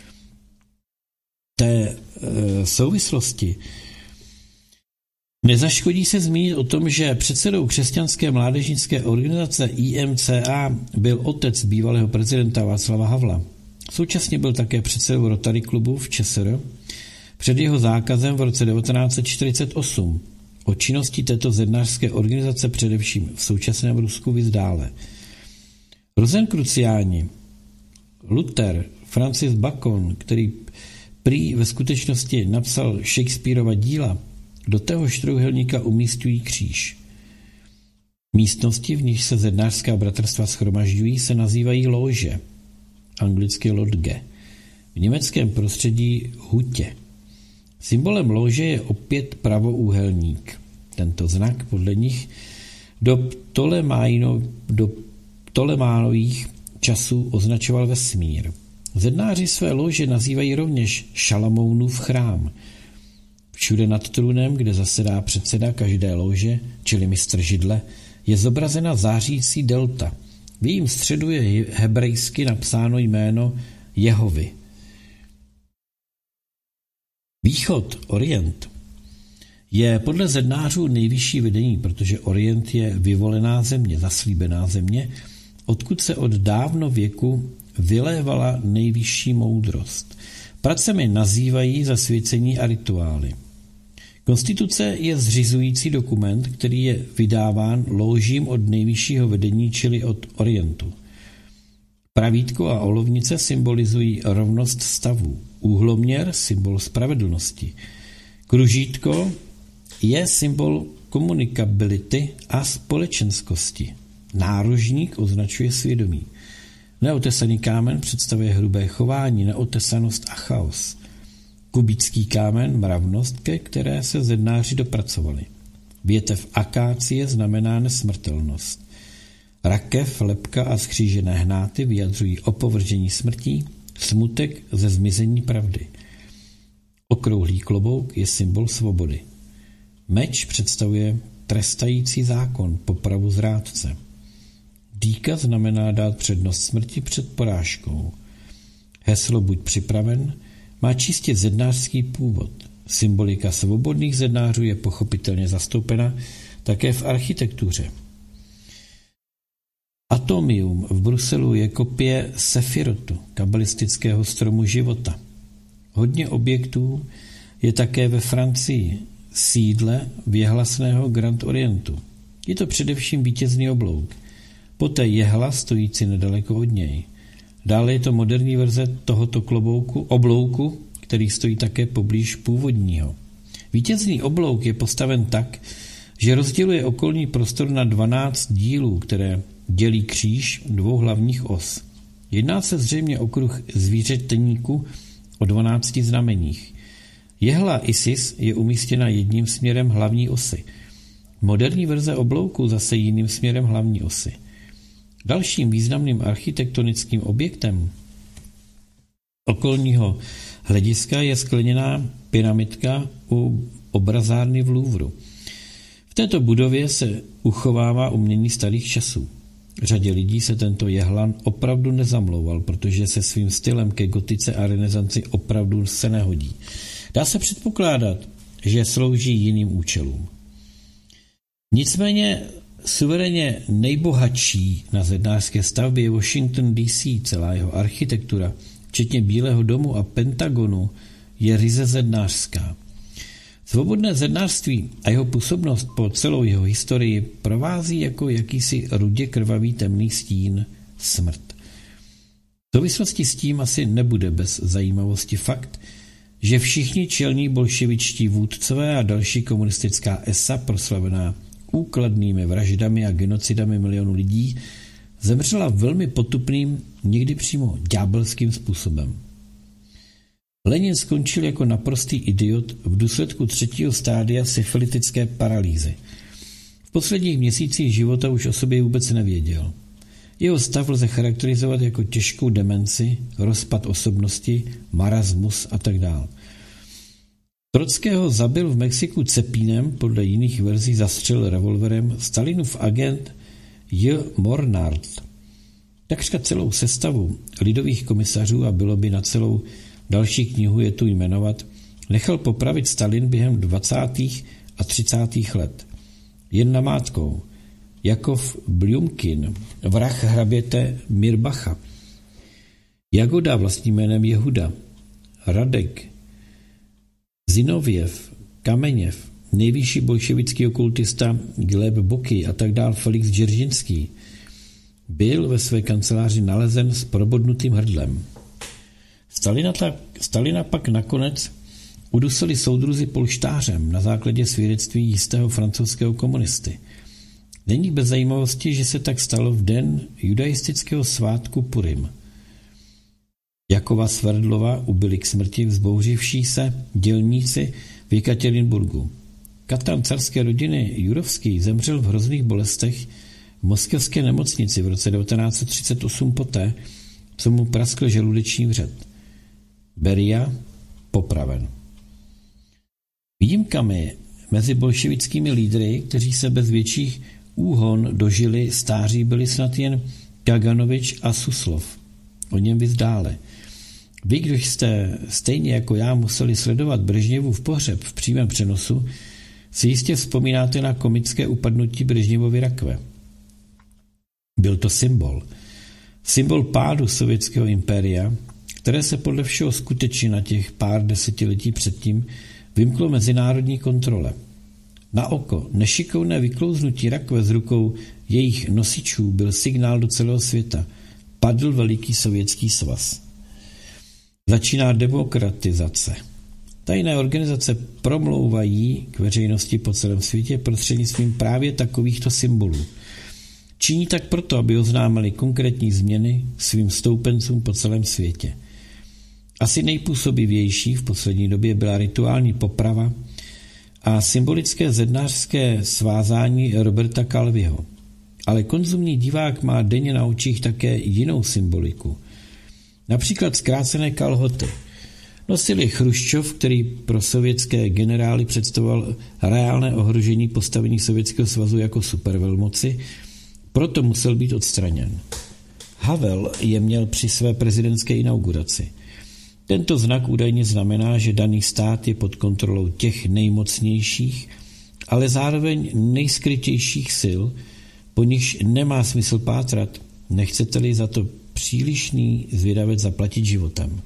Té e, souvislosti nezaškodí se zmínit o tom, že předsedou křesťanské mládežnické organizace I M C A byl otec bývalého prezidenta Václava Havla. Současně byl také předsedou Rotary klubu v ČSR před jeho zákazem v roce devatenáct set čtyřicet osm. O činnosti této zednářské organizace především v současném Rusku viz dále. Rozenkruciáni, Luther, Francis Bacon, který prý ve skutečnosti napsal Shakespearova díla, do téhož trojúhelníka umísťují kříž. Místnosti, v níž se zednářská bratrstva shromažďují, se nazývají lóže, anglicky lodge, v německém prostředí hutě. Symbolem lóže je opět pravoúhelník. Tento znak podle nich do, Ptolemájno, do Ptolemánových časů označoval vesmír. Zednáři své lóže nazývají rovněž Šalamounův chrám. Všude nad trůnem, kde zasedá předseda každé lóže, čili mistr židle, je zobrazena zářící delta. V jejím středu je hebrejsky napsáno jméno Jehovy. Východ, Orient, je podle zednářů nejvyšší vedení, protože Orient je vyvolená země, zaslíbená země, odkud se od dávno věku vylévala nejvyšší moudrost. Pracemi nazývají zasvěcení a rituály. Konstituce je zřizující dokument, který je vydáván lóžím od nejvyššího vedení, čili od Orientu. Pravítko a olovnice symbolizují rovnost stavů. Úhloměr, symbol spravedlnosti. Kružítko je symbol komunikability a společenskosti. Nárožník označuje svědomí. Neotesaný kámen představuje hrubé chování, neotesanost a chaos. Kubický kámen mravnost, ke které se zednáři dopracovali. Větev akácie znamená nesmrtelnost. Rakev, lebka a skřížené hnáty vyjadřují opovržení smrtí, smutek ze zmizení pravdy. Okrouhlý klobouk je symbol svobody. Meč představuje trestající zákon, popravu zrádce. Dýka znamená dát přednost smrti před porážkou. Heslo buď připraven má čistě zednářský původ. Symbolika svobodných zednářů je pochopitelně zastoupena také v architektuře. Atomium v Bruselu je kopie Sefirotu, kabalistického stromu života. Hodně objektů je také ve Francii, sídle věhlasného Grand Orientu. Je to především vítězný oblouk. Poté jehla stojící nedaleko od něj. Dále je to moderní verze tohoto klobouku, oblouku, který stojí také poblíž původního. Vítězný oblouk je postaven tak, že rozděluje okolní prostor na dvanáct dílů, které dělí kříž dvou hlavních os. Jedná se zřejmě o kruh zvířeteníku o dvanácti znameních. Jehla Isis je umístěna jedním směrem hlavní osy. Moderní verze oblouku zase jiným směrem hlavní osy. Dalším významným architektonickým objektem okolního hlediska je skleněná pyramidka u obrazárny v Louvru. V této budově se uchovává umění starých časů. Řadě lidí se tento jehlan opravdu nezamlouval, protože se svým stylem ke gotice a renesanci opravdu se nehodí. Dá se předpokládat, že slouží jiným účelům. Nicméně suverénně nejbohatší na zednářské stavbě je Washington D C, celá jeho architektura, včetně Bílého domu a Pentagonu, je ryze zednářská. Svobodné zednářství a jeho působnost po celou jeho historii provází jako jakýsi rudě krvavý temný stín smrt. V souvislosti s tím asi nebude bez zajímavosti fakt, že všichni čelní bolševičtí vůdcové a další komunistická esa, proslavená úkladnými vraždami a genocidami milionů lidí, zemřela velmi potupným, někdy přímo ďábelským způsobem. Lenin skončil jako naprostý idiot v důsledku třetího stádia syfilitické paralýzy. V posledních měsících života už o sobě vůbec nevěděl. Jeho stav lze charakterizovat jako těžkou demenci, rozpad osobnosti, marasmus a tak dále. Trockého zabil v Mexiku cepínem, podle jiných verzí zastřelil revolverem Stalinův agent J. Mornard. Takřka celou sestavu lidových komisařů, a bylo by na celou další knihu je tu jmenovat, nechal popravit Stalin během dvacátých a třicátých let. Jen namátkou. Jakov Bljumkin, vrah hraběte Mirbacha, Jagoda vlastním jménem Jehuda, Radek, Zinověv, Kameněv, nejvyšší bolševický okultista Gleb Boky a tak dál Felix Dzeržinský, byl ve své kanceláři nalezen s probodnutým hrdlem. Stalina, tak, Stalina pak nakonec udusili soudruzi polštářem na základě svědectví jistého francouzského komunisty. Není bez zajímavosti, že se tak stalo v den judaistického svátku Purim. Jakova Sverdlova ubili k smrti vzbouřivší se dělníci v Jekaterinburgu. Katran carské rodiny Jurovský zemřel v hrozných bolestech v moskevské nemocnici v roce devatenáct set třicet osm poté, co mu praskl žaludeční vřed. Beria popraven. Výjimkami mezi bolševickými lídry, kteří se bez větších úhon dožili stáří, byli snad jen Kaganovič a Suslov. O něm víc dále. Vy, kdo jste stejně jako já museli sledovat Brežněvův pohřeb v přímém přenosu, si jistě vzpomínáte na komické upadnutí Brežněvovy rakve. Byl to symbol. Symbol pádu sovětského impéria, které se podle všeho skutečně na těch pár desetiletí předtím vymklo mezinárodní kontrole. Na oko nešikovné vyklouznutí rakve z rukou jejich nosičů byl signál do celého světa. Padl veliký sovětský svaz. Začíná demokratizace. Tajné organizace promlouvají k veřejnosti po celém světě prostřednictvím právě takovýchto symbolů. Činí tak proto, aby oznámili konkrétní změny svým stoupencům po celém světě. Asi nejpůsobivější v poslední době byla rituální poprava a symbolické zednářské svázání Roberta Calviho. Ale konzumní divák má denně na očích také jinou symboliku. Například zkrácené kalhoty. Nosili Chruščov, který pro sovětské generály představoval reálné ohrožení postavení Sovětského svazu jako supervelmoci, proto musel být odstraněn. Havel je měl při své prezidentské inauguraci. Tento znak údajně znamená, že daný stát je pod kontrolou těch nejmocnějších, ale zároveň nejskrytějších sil, po nichž nemá smysl pátrat, nechcete-li za to přílišný zvědavec zaplatit životem.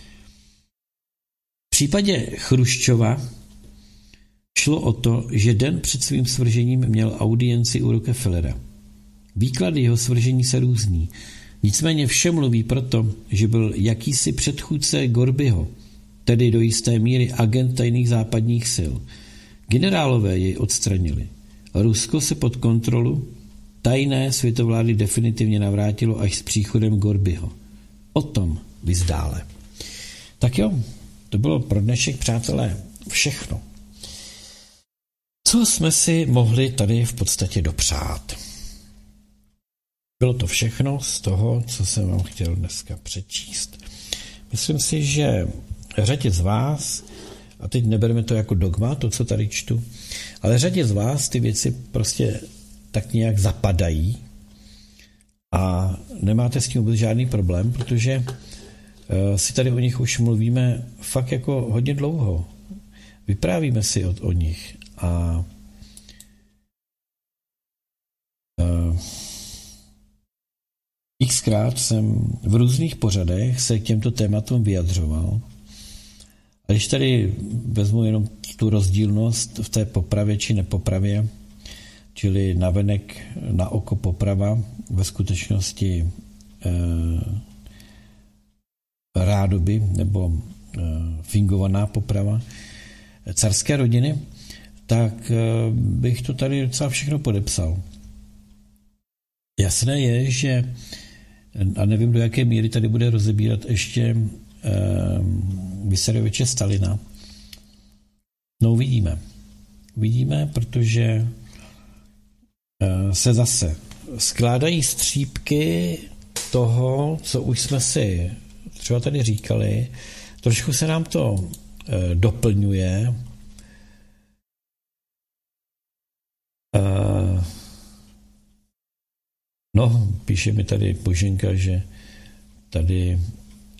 V případě Chruščova šlo o to, že den před svým svržením měl audienci u Rockefellera. Výklady jeho svržení se různí. Nicméně vše mluví proto, že byl jakýsi předchůdce Gorbyho, tedy do jisté míry agent tajných západních sil. Generálové jej odstranili. Rusko se pod kontrolu tajné světovlády definitivně navrátilo až s příchodem Gorbyho. O tom víc dále. Tak jo, to bylo pro dnešek, přátelé, všechno. Co jsme si mohli tady v podstatě dopřát? Bylo to všechno z toho, co jsem vám chtěl dneska přečíst. Myslím si, že řadě z vás, a teď nebereme to jako dogma, to, co tady čtu, ale řadě z vás ty věci prostě tak nějak zapadají a nemáte s tím vůbec žádný problém, protože uh, si tady o nich už mluvíme fakt jako hodně dlouho. Vyprávíme si o, o nich a Xkrát jsem v různých pořadech se k těmto tématům vyjadřoval. A když tady vezmu jenom tu rozdílnost v té popravě či nepopravě, čili navenek na oko poprava, ve skutečnosti eh, rádoby nebo eh, fingovaná poprava carské rodiny, tak eh, bych to tady docela všechno podepsal. Jasné je, že, a nevím, do jaké míry tady bude rozebírat ještě eh, Vysaroviče Stalina. No uvidíme. Uvidíme, protože eh, se zase skládají střípky toho, co už jsme si třeba tady říkali. Trošku se nám to eh, doplňuje. Eh, No, píše mi tady Boženka, že tady e,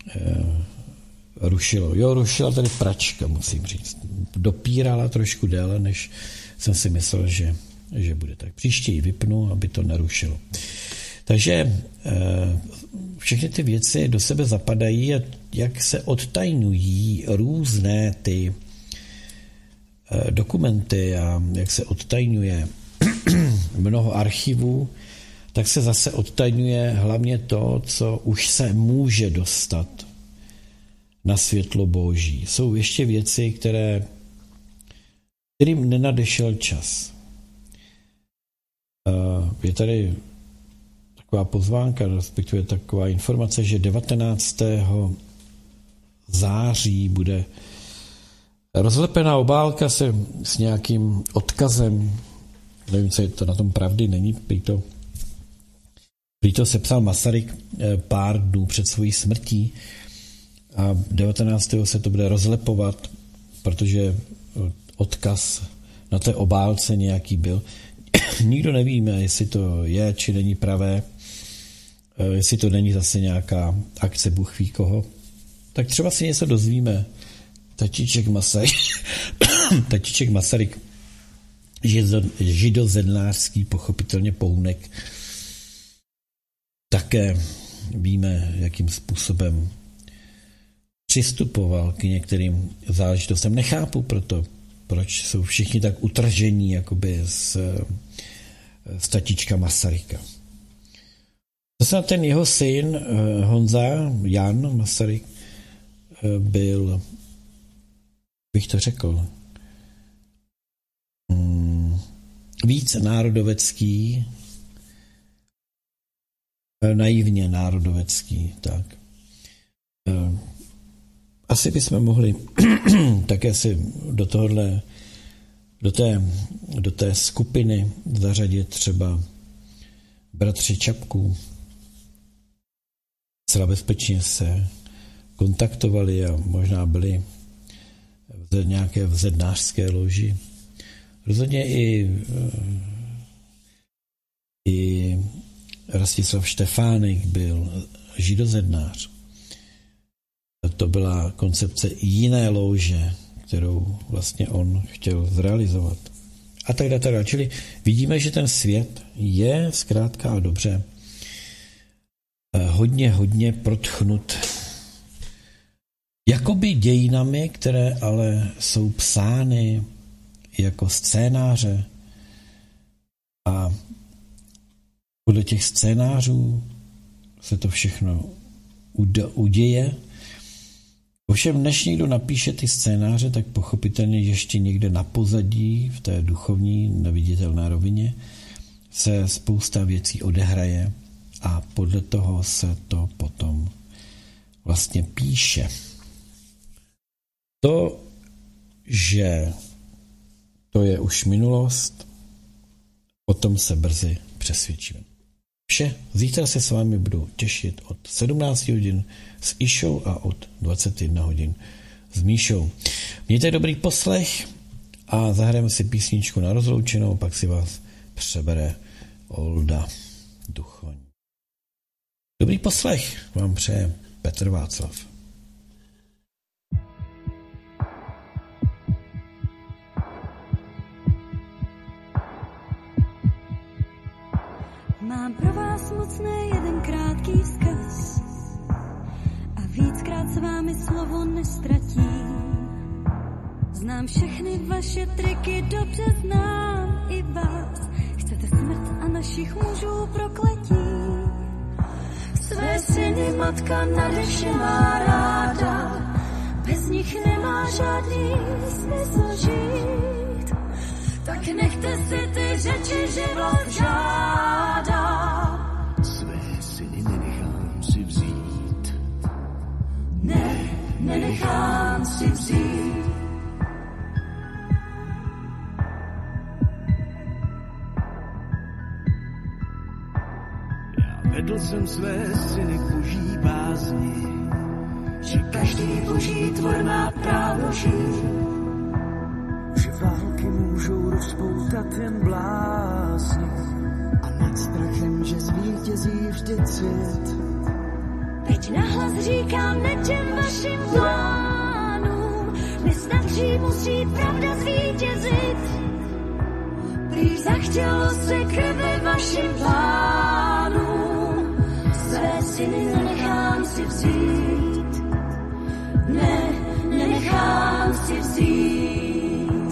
rušilo. Jo, rušila tady pračka, musím říct. Dopírala trošku déle, než jsem si myslel, že, že bude tak. Příště ji vypnu, aby to nerušilo. Takže e, všechny ty věci do sebe zapadají a jak se odtajnují různé ty e, dokumenty a jak se odtajňuje mnoho archivů, tak se zase odtajňuje hlavně to, co už se může dostat na světlo boží. Jsou ještě věci, které, kterým nenadešel čas. Je tady taková pozvánka, respektive taková informace, že devatenáctého září bude rozlepená obálka se s nějakým odkazem, nevím, co je to na tom pravdy, není, prý to Prý to sepsal Masaryk pár dnů před svojí smrtí a devatenáctého se to bude rozlepovat, protože odkaz na té obálce nějaký byl. Nikdo nevíme, jestli to je, či není pravé, jestli to není zase nějaká akce Bůh ví koho. Tak třeba si něco dozvíme. Tatíček Masaryk, tatíček Masaryk, židozednářský, pochopitelně Pounek, také víme, jakým způsobem přistupoval k některým záležitostem. Nechápu proto, proč jsou všichni tak utržení jakoby z, z tatíčka Masaryka. To snad ten jeho syn Honza, Jan Masaryk, byl, bych to řekl, víc národovecký, naivně národovecký, tak. Asi bychom mohli také si do tohohle, do té, do té skupiny zařadit třeba bratři Čapků. Zcela bezpečně se kontaktovali a možná byli v nějaké vzednářské loži. Rozhodně i, i Rastislav Štefánik byl židozednář. To byla koncepce jiné lože, kterou vlastně on chtěl zrealizovat. A tak dále, tak dále. Čili vidíme, že ten svět je zkrátka a dobře hodně, hodně protchnut jakoby dějinami, které ale jsou psány jako scénáře a podle těch scénářů se to všechno uděje. Ovšem, než někdo napíše ty scénáře, tak pochopitelně ještě někde na pozadí, v té duchovní, neviditelné rovině, se spousta věcí odehraje a podle toho se to potom vlastně píše. To, že to je už minulost, o tom se brzy přesvědčíme. Vše, zítra se s vámi budu těšit od sedmnáct hodin s Išou a od dvacet jedna hodin s Míšou. Mějte dobrý poslech a zahrajeme si písničku na rozloučenou, pak si vás přebere Olda Duchoň. Dobrý poslech vám přeje Petr Václav. Mám pro vás mocné jeden krátký krátký vzkaz a víckrát s vámi slovo nestratím. Znám všechny vaše triky, dobře znám i vás. Chcete smrt a našich mužů prokletí. Své syny matka nade vše má ráda, bez nich nemá žádný smysl žít. Tak nechte si ty řeči, že vlast žádá. Své syny nenechám si vzít. Ne, nenechám si vzít. Vedl jsem své syny k boží bázni, že každý boží tvor má právo žít. Že války můžou rozpoutat jen blázni A nad strachem, že zvítězí vždy cit. Teď nahlas říkám ne těm vašim plánům, nesnadří musí pravda zvítězit. Prý zachtělo se krve vašim plánům, své syny nenechám si vzít. Ne, nenechám si vzít.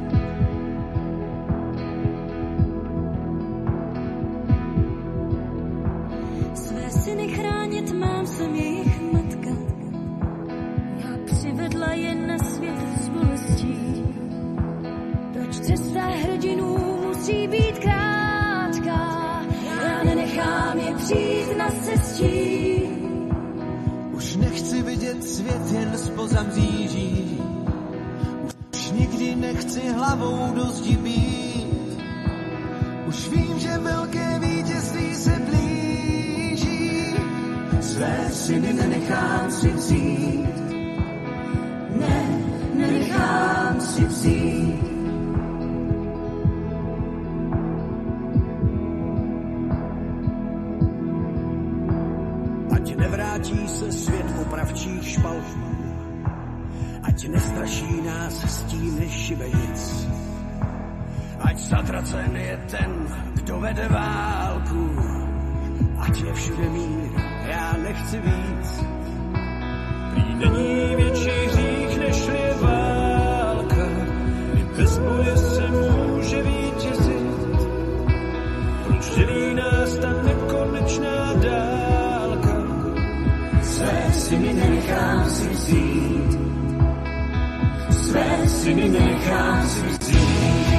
Své syny chránit mám, jsem jejich matka. Já přivedla je na svět s bolestí. Proč cesta hrdinů musí být krátká? Já nenechám je přijít na cestí. Už nechci vidět svět jen zpoza mříží. Už nikdy nechci hlavou do zdi být. Už vím, že velké vítězství se blíží. Své syny nenechám si vzít. Ne, nenechám si vzít. Ať nevrátí se svět opravčích špalků, ať nestraší nás stíny šibenic. Ať zatracen je ten, kdo vede válku, ať je všude mír, já nechci víc. Prý není větší hřích, než je válka, i bez boje se může vítězit. Proč dělí nás ta nekonečná dálka? Své syny nenechám si vzít. Své syny nenechám si vzít.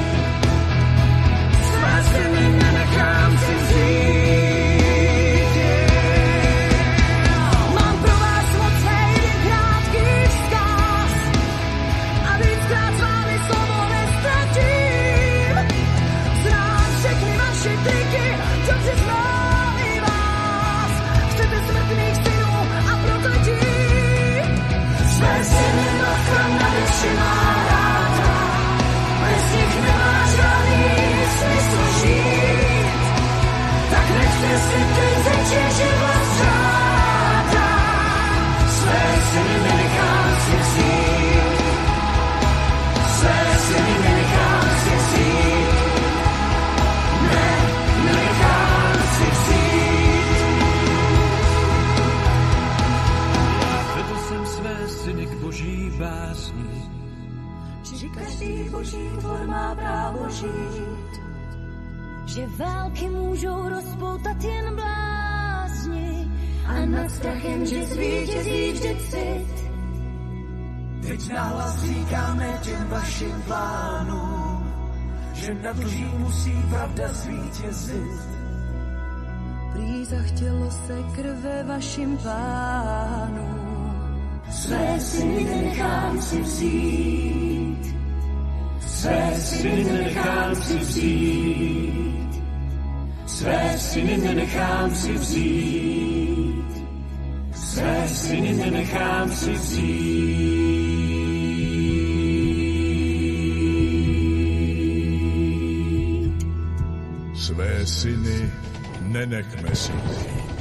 Své syny nenechám si vzít. Mám pro vás moc jeden krátký vzkaz a víckrát s vámi slovo nestratím. Znám všechny vaše triky, dobře znám i vás. Chcete smrt mých synů a prokletí. Své syny matka nade vše má ráda, bez nich nemá žádný smysl žít. Tak nechte si ty řeči, že vás žádá. Své syny nenechám si vzít. Své syny nenechám si vzít. Ne, nenechám si vzít. Vedl jsem své syny k boží básni, Že každý boží tvor má právo žít. Že války můžou rozpoutat jen blázni a nad strachem, že zvítězí vždy cit. teď nahlas říkáme těm vašim plánům, že nad lží musí pravda zvítězit. Prý zachtělo se krve vašim pánům. Své syny nenechám si vzít. Své syny nenechám si vzít. Své syny nenechám si vzít. Své syny nenechám si vzít. Své syny nenechme si vzít.